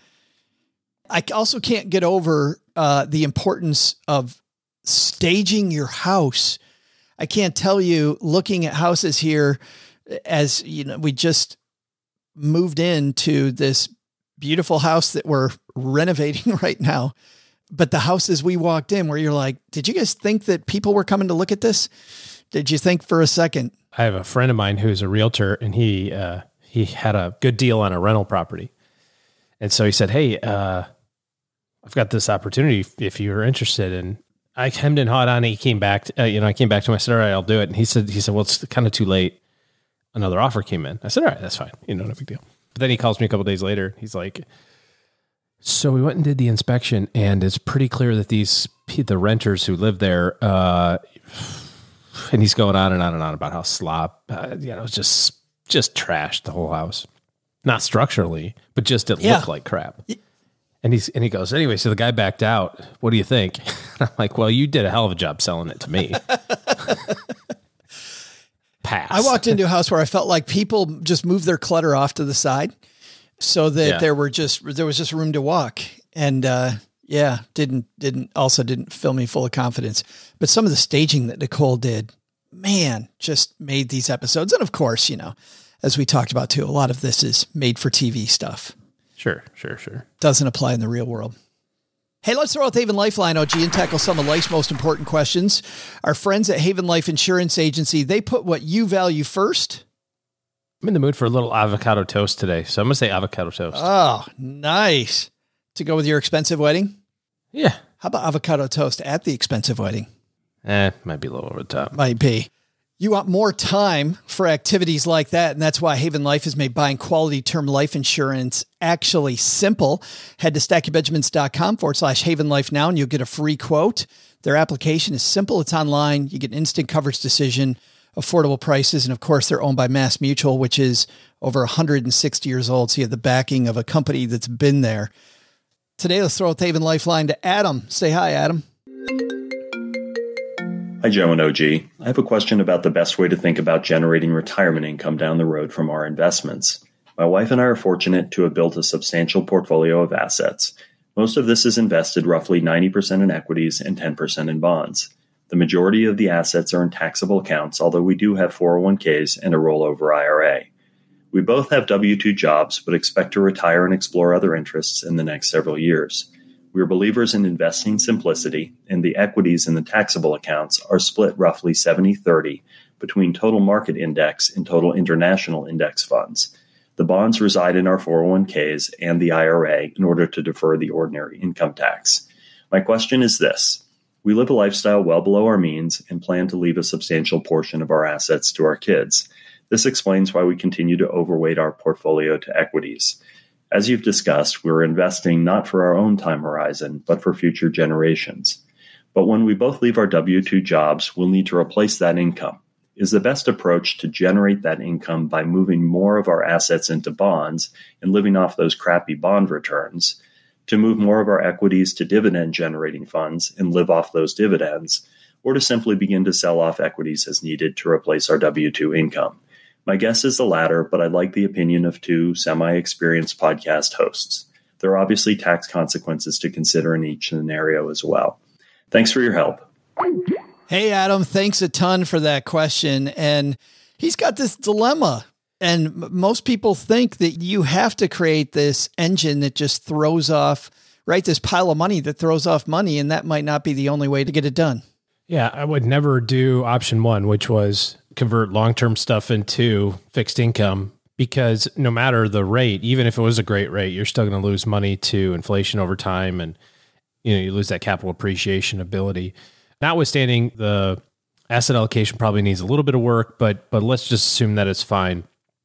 S1: I also can't get over uh, the importance of staging your house. I can't tell you, looking at houses here, as you know, we just moved into this beautiful house that we're renovating right now. But the houses we walked in, where you're like, did you guys think that people were coming to look at this? Did you think for a second?
S2: I have a friend of mine who's a realtor, and he, uh, he had a good deal on a rental property. And so he said, hey, uh, I've got this opportunity if you're interested. And I hemmed and hawed on it. He came back, to, uh, you know, I came back to him. I said, all right, I'll do it. And he said, he said, well, it's kind of too late. Another offer came in. I said, all right, that's fine. You know, no big deal. But then he calls me a couple of days later. He's like, so we went and did the inspection, and it's pretty clear that these, the renters who live there, uh, and he's going on and on and on about how slop, uh, you know, just, just trashed the whole house. Not structurally, but just it yeah. looked like crap. And he's, and he goes, anyway, so the guy backed out. What do you think? And I'm like, well, you did a hell of a job selling it to me. Pass.
S1: I walked into a house where I felt like people just moved their clutter off to the side so that yeah. there were just, there was just room to walk. And, uh, yeah, didn't, didn't, also didn't fill me full of confidence, but some of the staging that Nicole did, man, just made these episodes. And of course, you know, as we talked about too, a lot of this is made for T V stuff.
S2: Sure, sure, sure.
S1: Doesn't apply in the real world. Hey, let's throw out the Haven Lifeline, O G, and tackle some of life's most important questions. Our friends at Haven Life Insurance Agency, they put what you value first.
S2: I'm in the mood for a little avocado toast today, so I'm going to say avocado toast.
S1: Oh, nice. To go with your expensive wedding?
S2: Yeah.
S1: How about avocado toast at the expensive wedding?
S2: Eh, might be a little over the top.
S1: Might be. You want more time for activities like that, and that's why Haven Life has made buying quality term life insurance actually simple. Head to stackingbenjamins.com forward slash Haven Life now, and you'll get a free quote. Their application is simple. It's online. You get an instant coverage decision, affordable prices, and of course, they're owned by Mass Mutual, which is over one hundred sixty years old, so you have the backing of a company that's been there. Today, let's throw out the Haven Lifeline to Adam. Say hi, Adam.
S11: Hi, Joe and O G. I have a question about the best way to think about generating retirement income down the road from our investments. My wife and I are fortunate to have built a substantial portfolio of assets. Most of this is invested roughly ninety percent in equities and ten percent in bonds. The majority of the assets are in taxable accounts, although we do have four oh one k's and a rollover I R A. We both have W two jobs, but expect to retire and explore other interests in the next several years. We are believers in investing simplicity, and the equities in the taxable accounts are split roughly seventy thirty between total market index and total international index funds. The bonds reside in our four oh one k's and the I R A in order to defer the ordinary income tax. My question is this. We live a lifestyle well below our means and plan to leave a substantial portion of our assets to our kids. This explains why we continue to overweight our portfolio to equities. As you've discussed, we're investing not for our own time horizon, but for future generations. But when we both leave our W two jobs, we'll need to replace that income. Is the best approach to generate that income by moving more of our assets into bonds and living off those crappy bond returns, to move more of our equities to dividend-generating funds and live off those dividends, or to simply begin to sell off equities as needed to replace our W two income? My guess is the latter, but I'd like the opinion of two semi-experienced podcast hosts. There are obviously tax consequences to consider in each scenario as well. Thanks for your help.
S1: Hey, Adam, thanks a ton for that question. And he's got this dilemma. And most people think that you have to create this engine that just throws off, right? This pile of money that throws off money. And that might not be the only way to get it done.
S2: Yeah, I would never do option one, which was convert long-term stuff into fixed income, because no matter the rate, even if it was a great rate, you're still going to lose money to inflation over time. And, you know, you lose that capital appreciation ability. Notwithstanding, the asset allocation probably needs a little bit of work, but, but let's just assume that it's fine.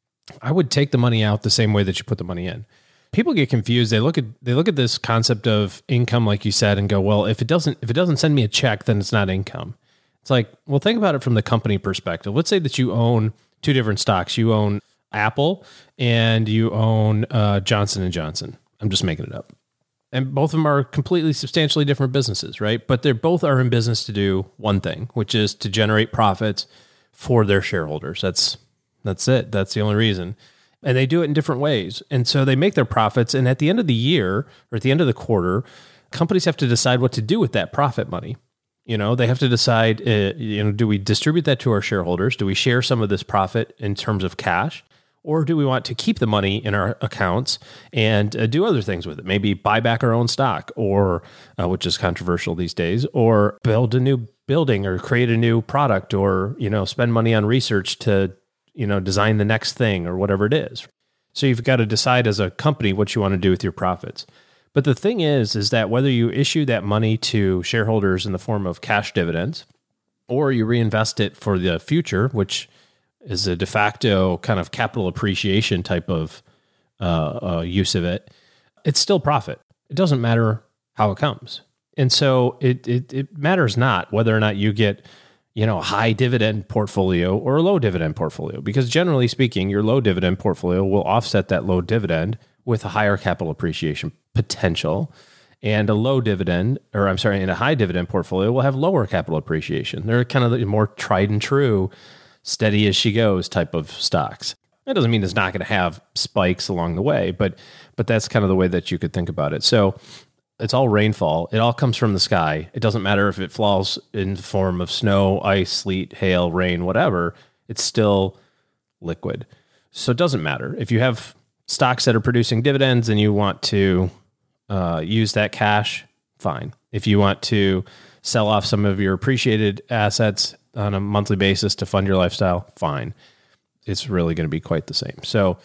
S2: I would take the money out the same way that you put the money in. People get confused. They look at they look at this concept of income, like you said, and go, well, if it doesn't if it doesn't send me a check, then it's not income. It's like, well, think about it from the company perspective. Let's say that you own two different stocks. You own Apple and you own uh, Johnson and Johnson. I'm just making it up. And both of them are completely substantially different businesses, right? But they're both are in business to do one thing, which is to generate profits for their shareholders. That's That's it. That's the only reason. And they do it in different ways. And so they make their profits. And at the end of the year or at the end of the quarter, companies have to decide what to do with that profit money. You know, they have to decide, uh, you know, do we distribute that to our shareholders? Do we share some of this profit in terms of cash? Or do we want to keep the money in our accounts and uh, do other things with it? Maybe buy back our own stock, or uh, which is controversial these days, or build a new building or create a new product, or, you know, spend money on research to, you know, design the next thing or whatever it is. So you've got to decide as a company what you want to do with your profits. But the thing is, is that whether you issue that money to shareholders in the form of cash dividends, or you reinvest it for the future, which is a de facto kind of capital appreciation type of uh, uh, use of it, it's still profit. It doesn't matter how it comes. And so it, it it matters not whether or not you get, you know, a high dividend portfolio or a low dividend portfolio, because generally speaking, your low dividend portfolio will offset that low dividend with a higher capital appreciation potential, and a low dividend, or I'm sorry, and a high dividend portfolio will have lower capital appreciation. They're kind of the more tried and true, steady as she goes type of stocks. That doesn't mean it's not going to have spikes along the way, but but that's kind of the way that you could think about it. So it's all rainfall. It all comes from the sky. It doesn't matter if it falls in the form of snow, ice, sleet, hail, rain, whatever. It's still liquid. So it doesn't matter. If you have stocks that are producing dividends and you want to uh, use that cash, fine. If you want to sell off some of your appreciated assets on a monthly basis to fund your lifestyle, fine. It's really going to be quite the same. So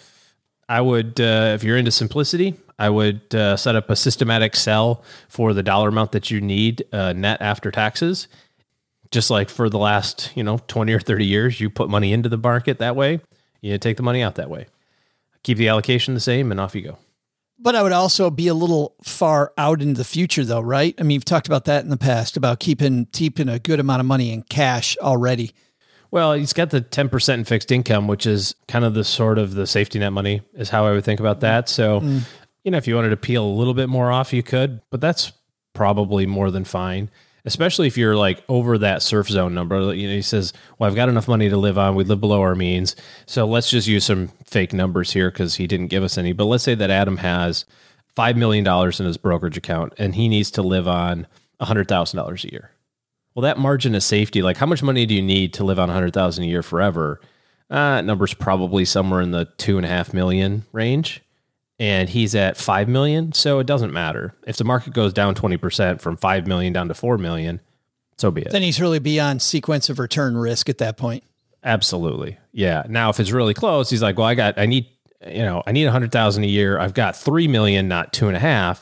S2: I would, uh, if you're into simplicity, I would uh, set up a systematic sell for the dollar amount that you need uh, net after taxes. Just like for the last, you know, twenty or thirty years, you put money into the market that way, you take the money out that way. Keep the allocation the same and off you go.
S1: But I would also be a little far out into the future though, right? I mean, you've talked about that in the past, about keeping keeping a good amount of money in cash already.
S2: Well, he's got the ten percent in fixed income, which is kind of the sort of the safety net money is how I would think about that. So, mm. you know, if you wanted to peel a little bit more off, you could, but that's probably more than fine. Especially if you're like over that surf zone number. You know, he says, well, I've got enough money to live on. We live below our means. So let's just use some fake numbers here because he didn't give us any. But let's say that Adam has five million dollars in his brokerage account, and he needs to live on one hundred thousand dollars a year. Well, that margin of safety, like how much money do you need to live on one hundred thousand dollars a year forever? Uh, number's probably somewhere in the two and a half million range. And he's at five million. So it doesn't matter. If the market goes down twenty percent from five million down to four million, so be it.
S1: Then he's really beyond sequence of return risk at that point.
S2: Absolutely. Yeah. Now, if it's really close, he's like, well, I got, I need, you know, I need a hundred thousand a year. I've got three million, not two and a half.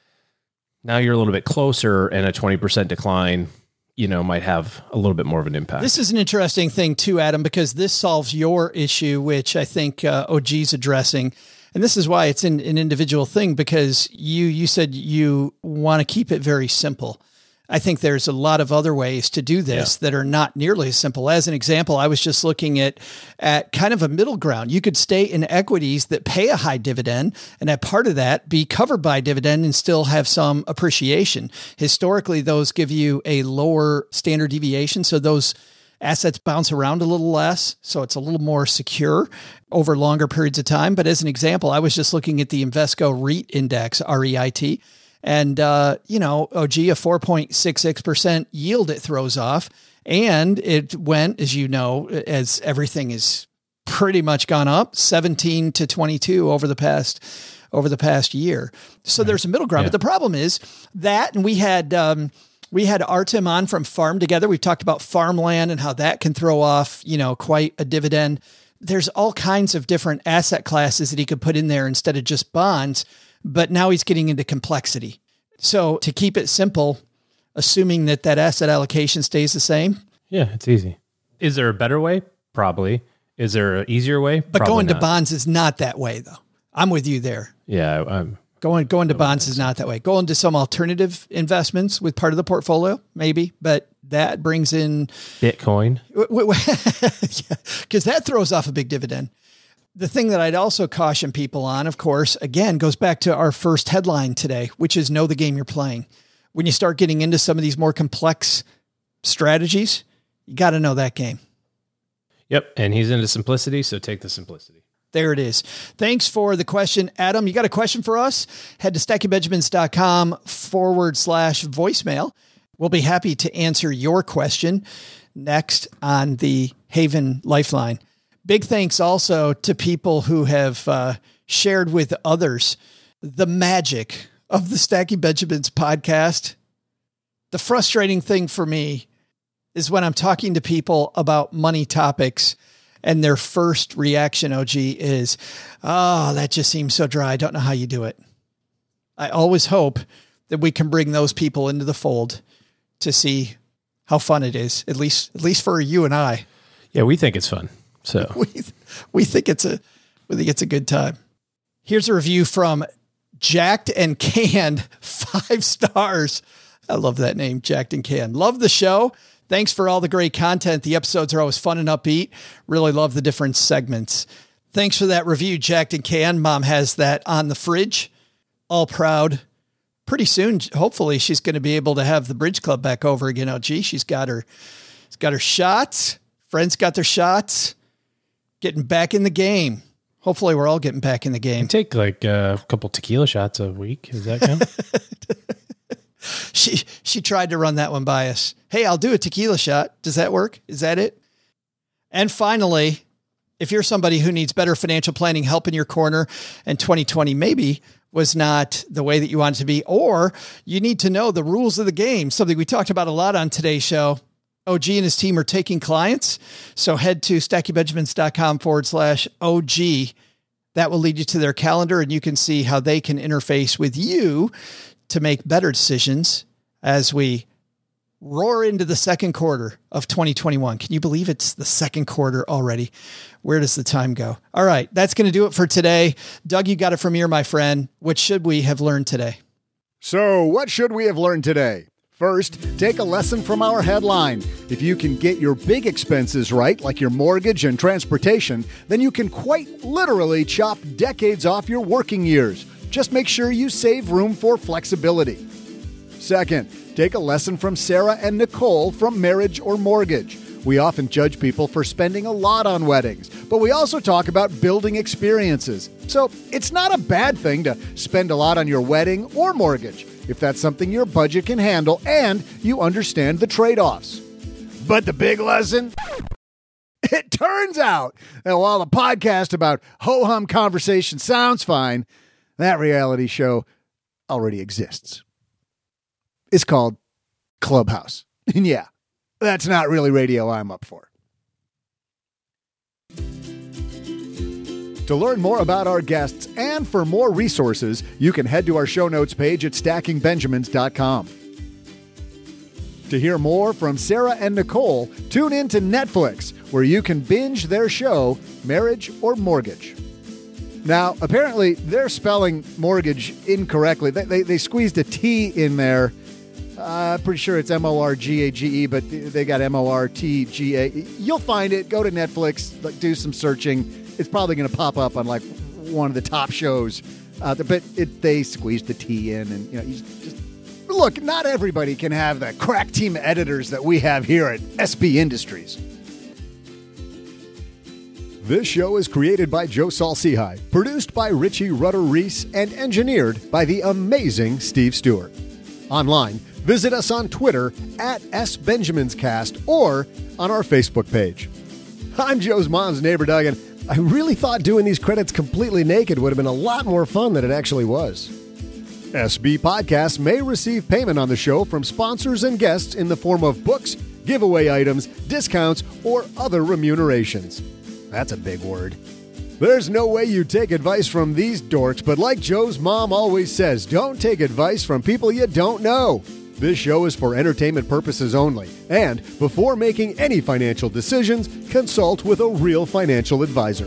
S2: Now you're a little bit closer, and a twenty percent decline, you know, might have a little bit more of an impact.
S1: This is an interesting thing too, Adam, because this solves your issue, which I think uh, O G's addressing. And this is why it's an, an individual thing, because you, you said you want to keep it very simple. I think there's a lot of other ways to do this yeah. that are not nearly as simple. As an example, I was just looking at, at kind of a middle ground. You could stay in equities that pay a high dividend, and that part of that be covered by dividend and still have some appreciation. Historically, those give you a lower standard deviation. So those assets bounce around a little less. So it's a little more secure over longer periods of time. But as an example, I was just looking at the Invesco REIT index, R E I T. And, uh, you know, O G, a four point six six percent yield it throws off. And it went, as you know, as everything is pretty much gone up, seventeen to twenty-two over the past over the past year. So right. there's a middle ground. Yeah. But the problem is that, and we had um, we had Artem on from Farm Together. We've talked about farmland and how that can throw off, you know, quite a dividend. There's all kinds of different asset classes that he could put in there instead of just bonds. But now he's getting into complexity. So to keep it simple, assuming that that asset allocation stays the same.
S2: Yeah, it's easy. Is there a better way? Probably. Is there an easier way?
S1: But
S2: Probably
S1: going
S2: not.
S1: to bonds is not that way, though. I'm with you there.
S2: Yeah. I'm,
S1: going going to bonds is not that way. Going to some alternative investments with part of the portfolio, maybe. But that brings in
S2: Bitcoin.
S1: Because yeah, that throws off a big dividend. The thing that I'd also caution people on, of course, again, goes back to our first headline today, which is know the game you're playing. When you start getting into some of these more complex strategies, you got to know that game.
S2: Yep. And he's into simplicity, so take the simplicity.
S1: There it is. Thanks for the question, Adam. You got a question for us? Head to stackingbenjamins.com forward slash voicemail. We'll be happy to answer your question next on the Haven Lifeline. Big thanks also to people who have uh, shared with others the magic of the Stacking Benjamins podcast. The frustrating thing for me is when I'm talking to people about money topics and their first reaction, O G, is, oh, that just seems so dry. I don't know how you do it. I always hope that we can bring those people into the fold to see how fun it is, at least, at least for you and I.
S2: Yeah, we think it's fun. So
S1: we, we think it's a, we think it's a good time. Here's a review from Jacked and Canned, five stars. I love that name, Jacked and Canned. Love the show. Thanks for all the great content. The episodes are always fun and upbeat. Really love the different segments. Thanks for that review, Jacked and Canned. Mom has that on the fridge. All proud. Pretty soon, hopefully, she's going to be able to have the Bridge Club back over again. Oh, gee, she's got her, she's got her shots. Friends got their shots. Getting back in the game. Hopefully we're all getting back in the game.
S2: I take like a couple tequila shots a week. Is that count?
S1: she, she tried to run that one by us. Hey, I'll do a tequila shot. Does that work? Is that it? And finally, if you're somebody who needs better financial planning help in your corner and twenty twenty maybe was not the way that you want it to be, or you need to know the rules of the game, something we talked about a lot on today's show. O G and his team are taking clients. So head to stackingbenjamins.com forward slash OG. That will lead you to their calendar and you can see how they can interface with you to make better decisions as we roar into the second quarter of twenty twenty-one. Can you believe it's the second quarter already? Where does the time go? All right. That's going to do it for today. Doug, you got it from here, my friend. What should we have learned today?
S4: So what should we have learned today? First, take a lesson from our headline. If you can get your big expenses right, like your mortgage and transportation, then you can quite literally chop decades off your working years. Just make sure you save room for flexibility. Second, take a lesson from Sarah and Nicole from Marriage or Mortgage. We often judge people for spending a lot on weddings, but we also talk about building experiences. So it's not a bad thing to spend a lot on your wedding or mortgage if that's something your budget can handle and you understand the trade-offs. But the big lesson? It turns out that while the podcast about ho-hum conversation sounds fine, that reality show already exists. It's called Clubhouse. And yeah, that's not really radio I'm up for. To learn more about our guests and for more resources, you can head to our show notes page at stacking benjamins dot com. To hear more from Sarah and Nicole, tune in to Netflix, where you can binge their show, Marriage or Mortgage. Now, apparently, they're spelling mortgage incorrectly. They, they, they squeezed a T in there. Uh, pretty sure it's M O R G A G E, but they got M O R T G A. You'll find it. Go to Netflix, like, do some searching. It's probably going to pop up on like one of the top shows. Uh, but it, they squeezed the T in, and you know, you just look. Not everybody can have the crack team editors that we have here at S B Industries. This show is created by Joe Saul-Sehy, produced by Richie Rutter-Reese, and engineered by the amazing Steve Stewart. Online, visit us on Twitter at S Benjamins Cast or on our Facebook page. I'm Joe's mom's neighbor, Doug, and I really thought doing these credits completely naked would have been a lot more fun than it actually was. S B Podcasts may receive payment on the show from sponsors and guests in the form of books, giveaway items, discounts, or other remunerations. That's a big word. There's no way you take advice from these dorks, but like Joe's mom always says, don't take advice from people you don't know. This show is for entertainment purposes only, and before making any financial decisions, consult with a real financial advisor.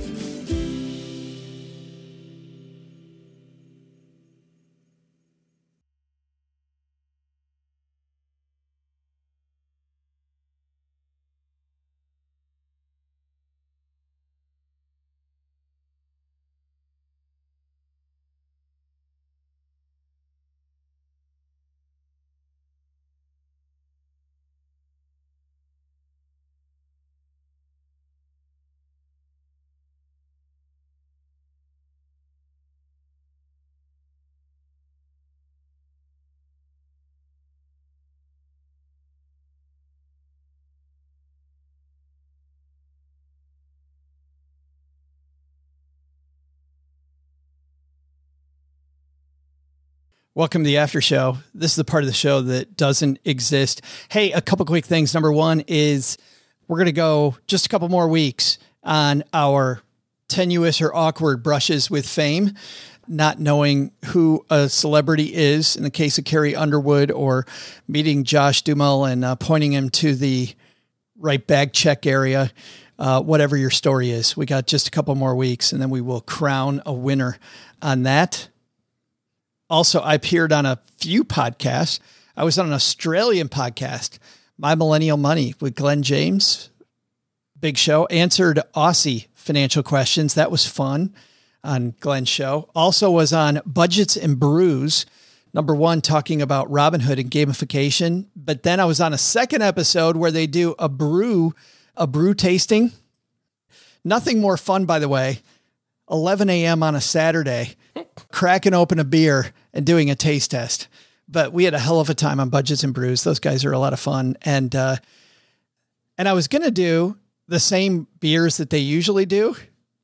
S1: Welcome to the after show. This is the part of the show that doesn't exist. Hey, a couple quick things. Number one is we're going to go just a couple more weeks on our tenuous or awkward brushes with fame, not knowing who a celebrity is in the case of Carrie Underwood, or meeting Josh Duhamel and uh, pointing him to the right bag check area. Uh, whatever your story is, we got just a couple more weeks and then we will crown a winner on that. Also, I appeared on a few podcasts. I was on an Australian podcast, My Millennial Money, with Glenn James. Big show. Answered Aussie financial questions. That was fun on Glenn's show. Also was on Budgets and Brews. Number one, talking about Robinhood and gamification. But then I was on a second episode where they do a brew, a brew tasting. Nothing more fun, by the way. eleven a.m. on a Saturday, cracking open a beer and doing a taste test. But we had a hell of a time on Budgets and Brews. Those guys are a lot of fun. And, uh, and I was going to do the same beers that they usually do,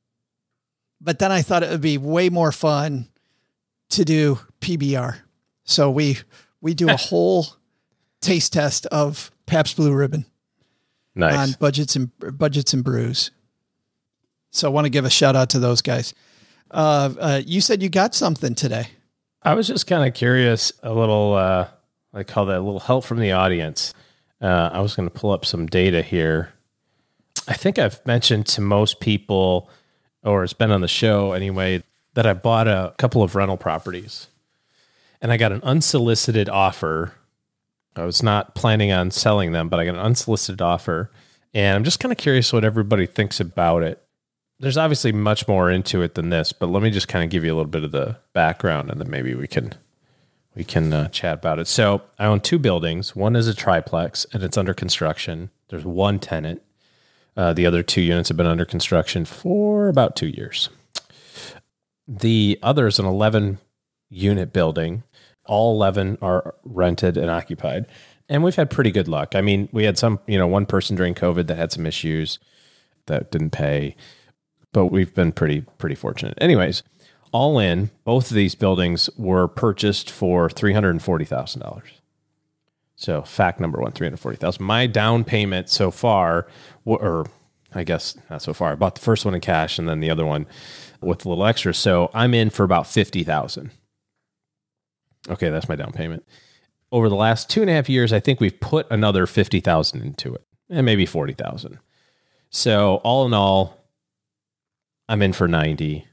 S1: but then I thought it would be way more fun to do P B R. So we, we do a whole taste test of Pabst Blue Ribbon.
S2: Nice.
S1: On Budgets and Budgets and Brews. So I want to give a shout out to those guys. Uh, uh, you said you got something today.
S2: I was just kind of curious, a little, uh, I call that a little help from the audience. Uh, I was going to pull up some data here. I think I've mentioned to most people, or it's been on the show anyway, that I bought a couple of rental properties and I got an unsolicited offer. I was not planning on selling them, but I got an unsolicited offer, and I'm just kind of curious what everybody thinks about it. There's obviously much more into it than this, but let me just kind of give you a little bit of the background, and then maybe we can we can uh, chat about it. So I own two buildings. One is a triplex, and it's under construction. There's one tenant. Uh, the other two units have been under construction for about two years. The other is an eleven-unit building. All eleven are rented and occupied. And we've had pretty good luck. I mean, we had some, you know, one person during COVID that had some issues that didn't pay, but we've been pretty, pretty fortunate. Anyways, all in, both of these buildings were purchased for three hundred forty thousand dollars. So fact number one, three hundred forty thousand dollars. My down payment so far, or I guess not so far, I bought the first one in cash and then the other one with a little extra. So I'm in for about fifty thousand dollars. Okay, that's my down payment. Over the last two and a half years, I think we've put another fifty thousand dollars into it, and maybe forty thousand dollars. So all in all, I'm in for ninety.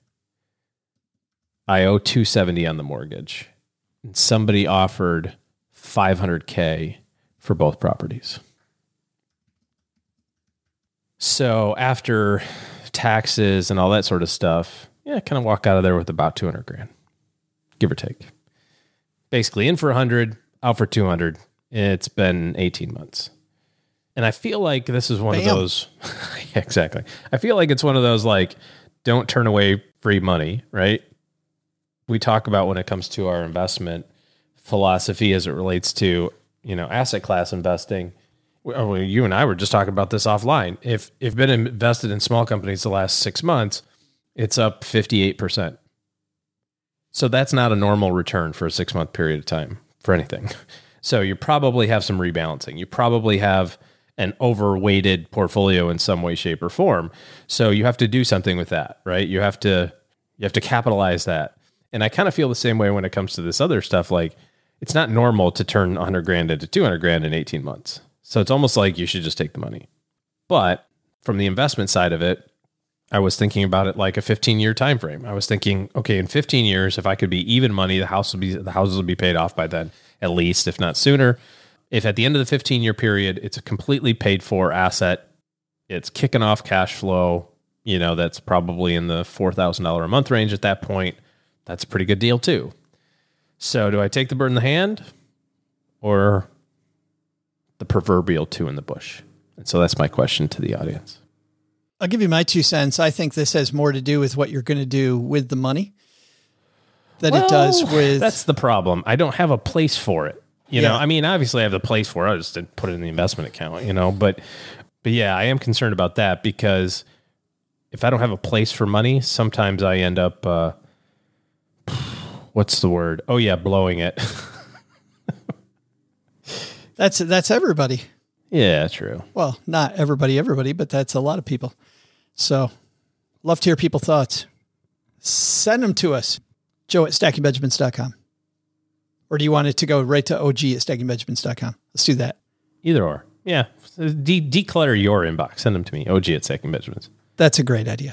S2: I owe two hundred seventy on the mortgage. And somebody offered five hundred K for both properties. So after taxes and all that sort of stuff, yeah, I kind of walk out of there with about two hundred grand, give or take. Basically in for one hundred, out for two hundred. It's been eighteen months. And I feel like this is one Bam. of those, yeah, exactly. I feel like it's one of those, like, don't turn away free money, right? We talk about when it comes to our investment philosophy as it relates to, you know, asset class investing. Well, you and I were just talking about this offline. If if been invested in small companies the last six months, it's up fifty-eight percent. So that's not a normal return for a six month period of time for anything. So you probably have some rebalancing. You probably have an overweighted portfolio in some way, shape, or form. So you have to do something with that, right? You have to you have to capitalize that. And I kind of feel the same way when it comes to this other stuff. Like, it's not normal to turn one hundred grand into two hundred grand in eighteen months. So it's almost like you should just take the money. But from the investment side of it, I was thinking about it like a fifteen year time frame. I was thinking, okay, in fifteen years, if I could be even money, the house will be the houses will be paid off by then, at least, if not sooner. If at the end of the fifteen year period, it's a completely paid for asset, it's kicking off cash flow, you know, that's probably in the four thousand dollars a month range at that point. That's a pretty good deal too. So do I take the bird in the hand or the proverbial two in the bush? And so that's my question to the audience.
S1: I'll give you my two cents. I think this has more to do with what you're going to do with the money than well, it does with...
S2: That's the problem. I don't have a place for it. You yeah. know, I mean, obviously I have the place for it. I just didn't put it in the investment account, you know, but, but yeah, I am concerned about that because if I don't have a place for money, sometimes I end up, uh, what's the word? Oh yeah, blowing it.
S1: that's, that's everybody.
S2: Yeah, true.
S1: Well, not everybody, everybody, but that's a lot of people. So love to hear people's thoughts. Send them to us. Joe at stacking benjamins dot com. Or do you want it to go right to O G at stacking benjamins dot com? Let's do that.
S2: Either or. Yeah. De- declutter your inbox. Send them to me. O G at Stacking Benjamins.
S1: That's a great idea.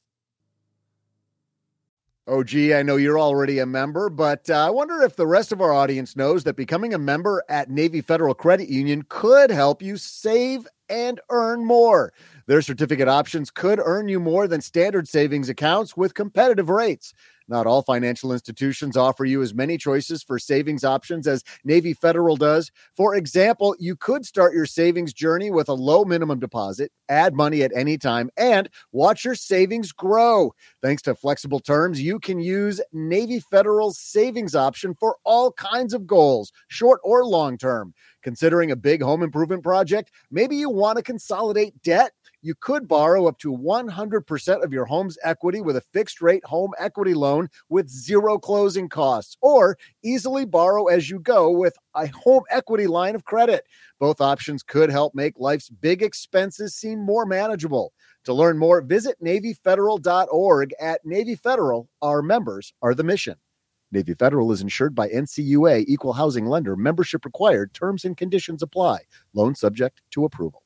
S4: O G, I know you're already a member, but uh, I wonder if the rest of our audience knows that becoming a member at Navy Federal Credit Union could help you save and earn more. Their certificate options could earn you more than standard savings accounts with competitive rates. Not all financial institutions offer you as many choices for savings options as Navy Federal does. For example, you could start your savings journey with a low minimum deposit, add money at any time, and watch your savings grow. Thanks to flexible terms, you can use Navy Federal's savings option for all kinds of goals, short or long term. Considering a big home improvement project, maybe you want to consolidate debt. You could borrow up to one hundred percent of your home's equity with a fixed-rate home equity loan with zero closing costs, or easily borrow as you go with a home equity line of credit. Both options could help make life's big expenses seem more manageable. To learn more, visit Navy Federal dot org. At Navy Federal, our members are the mission. Navy Federal is insured by N C U A, Equal Housing Lender. Membership required. Terms and conditions apply. Loan subject to approval.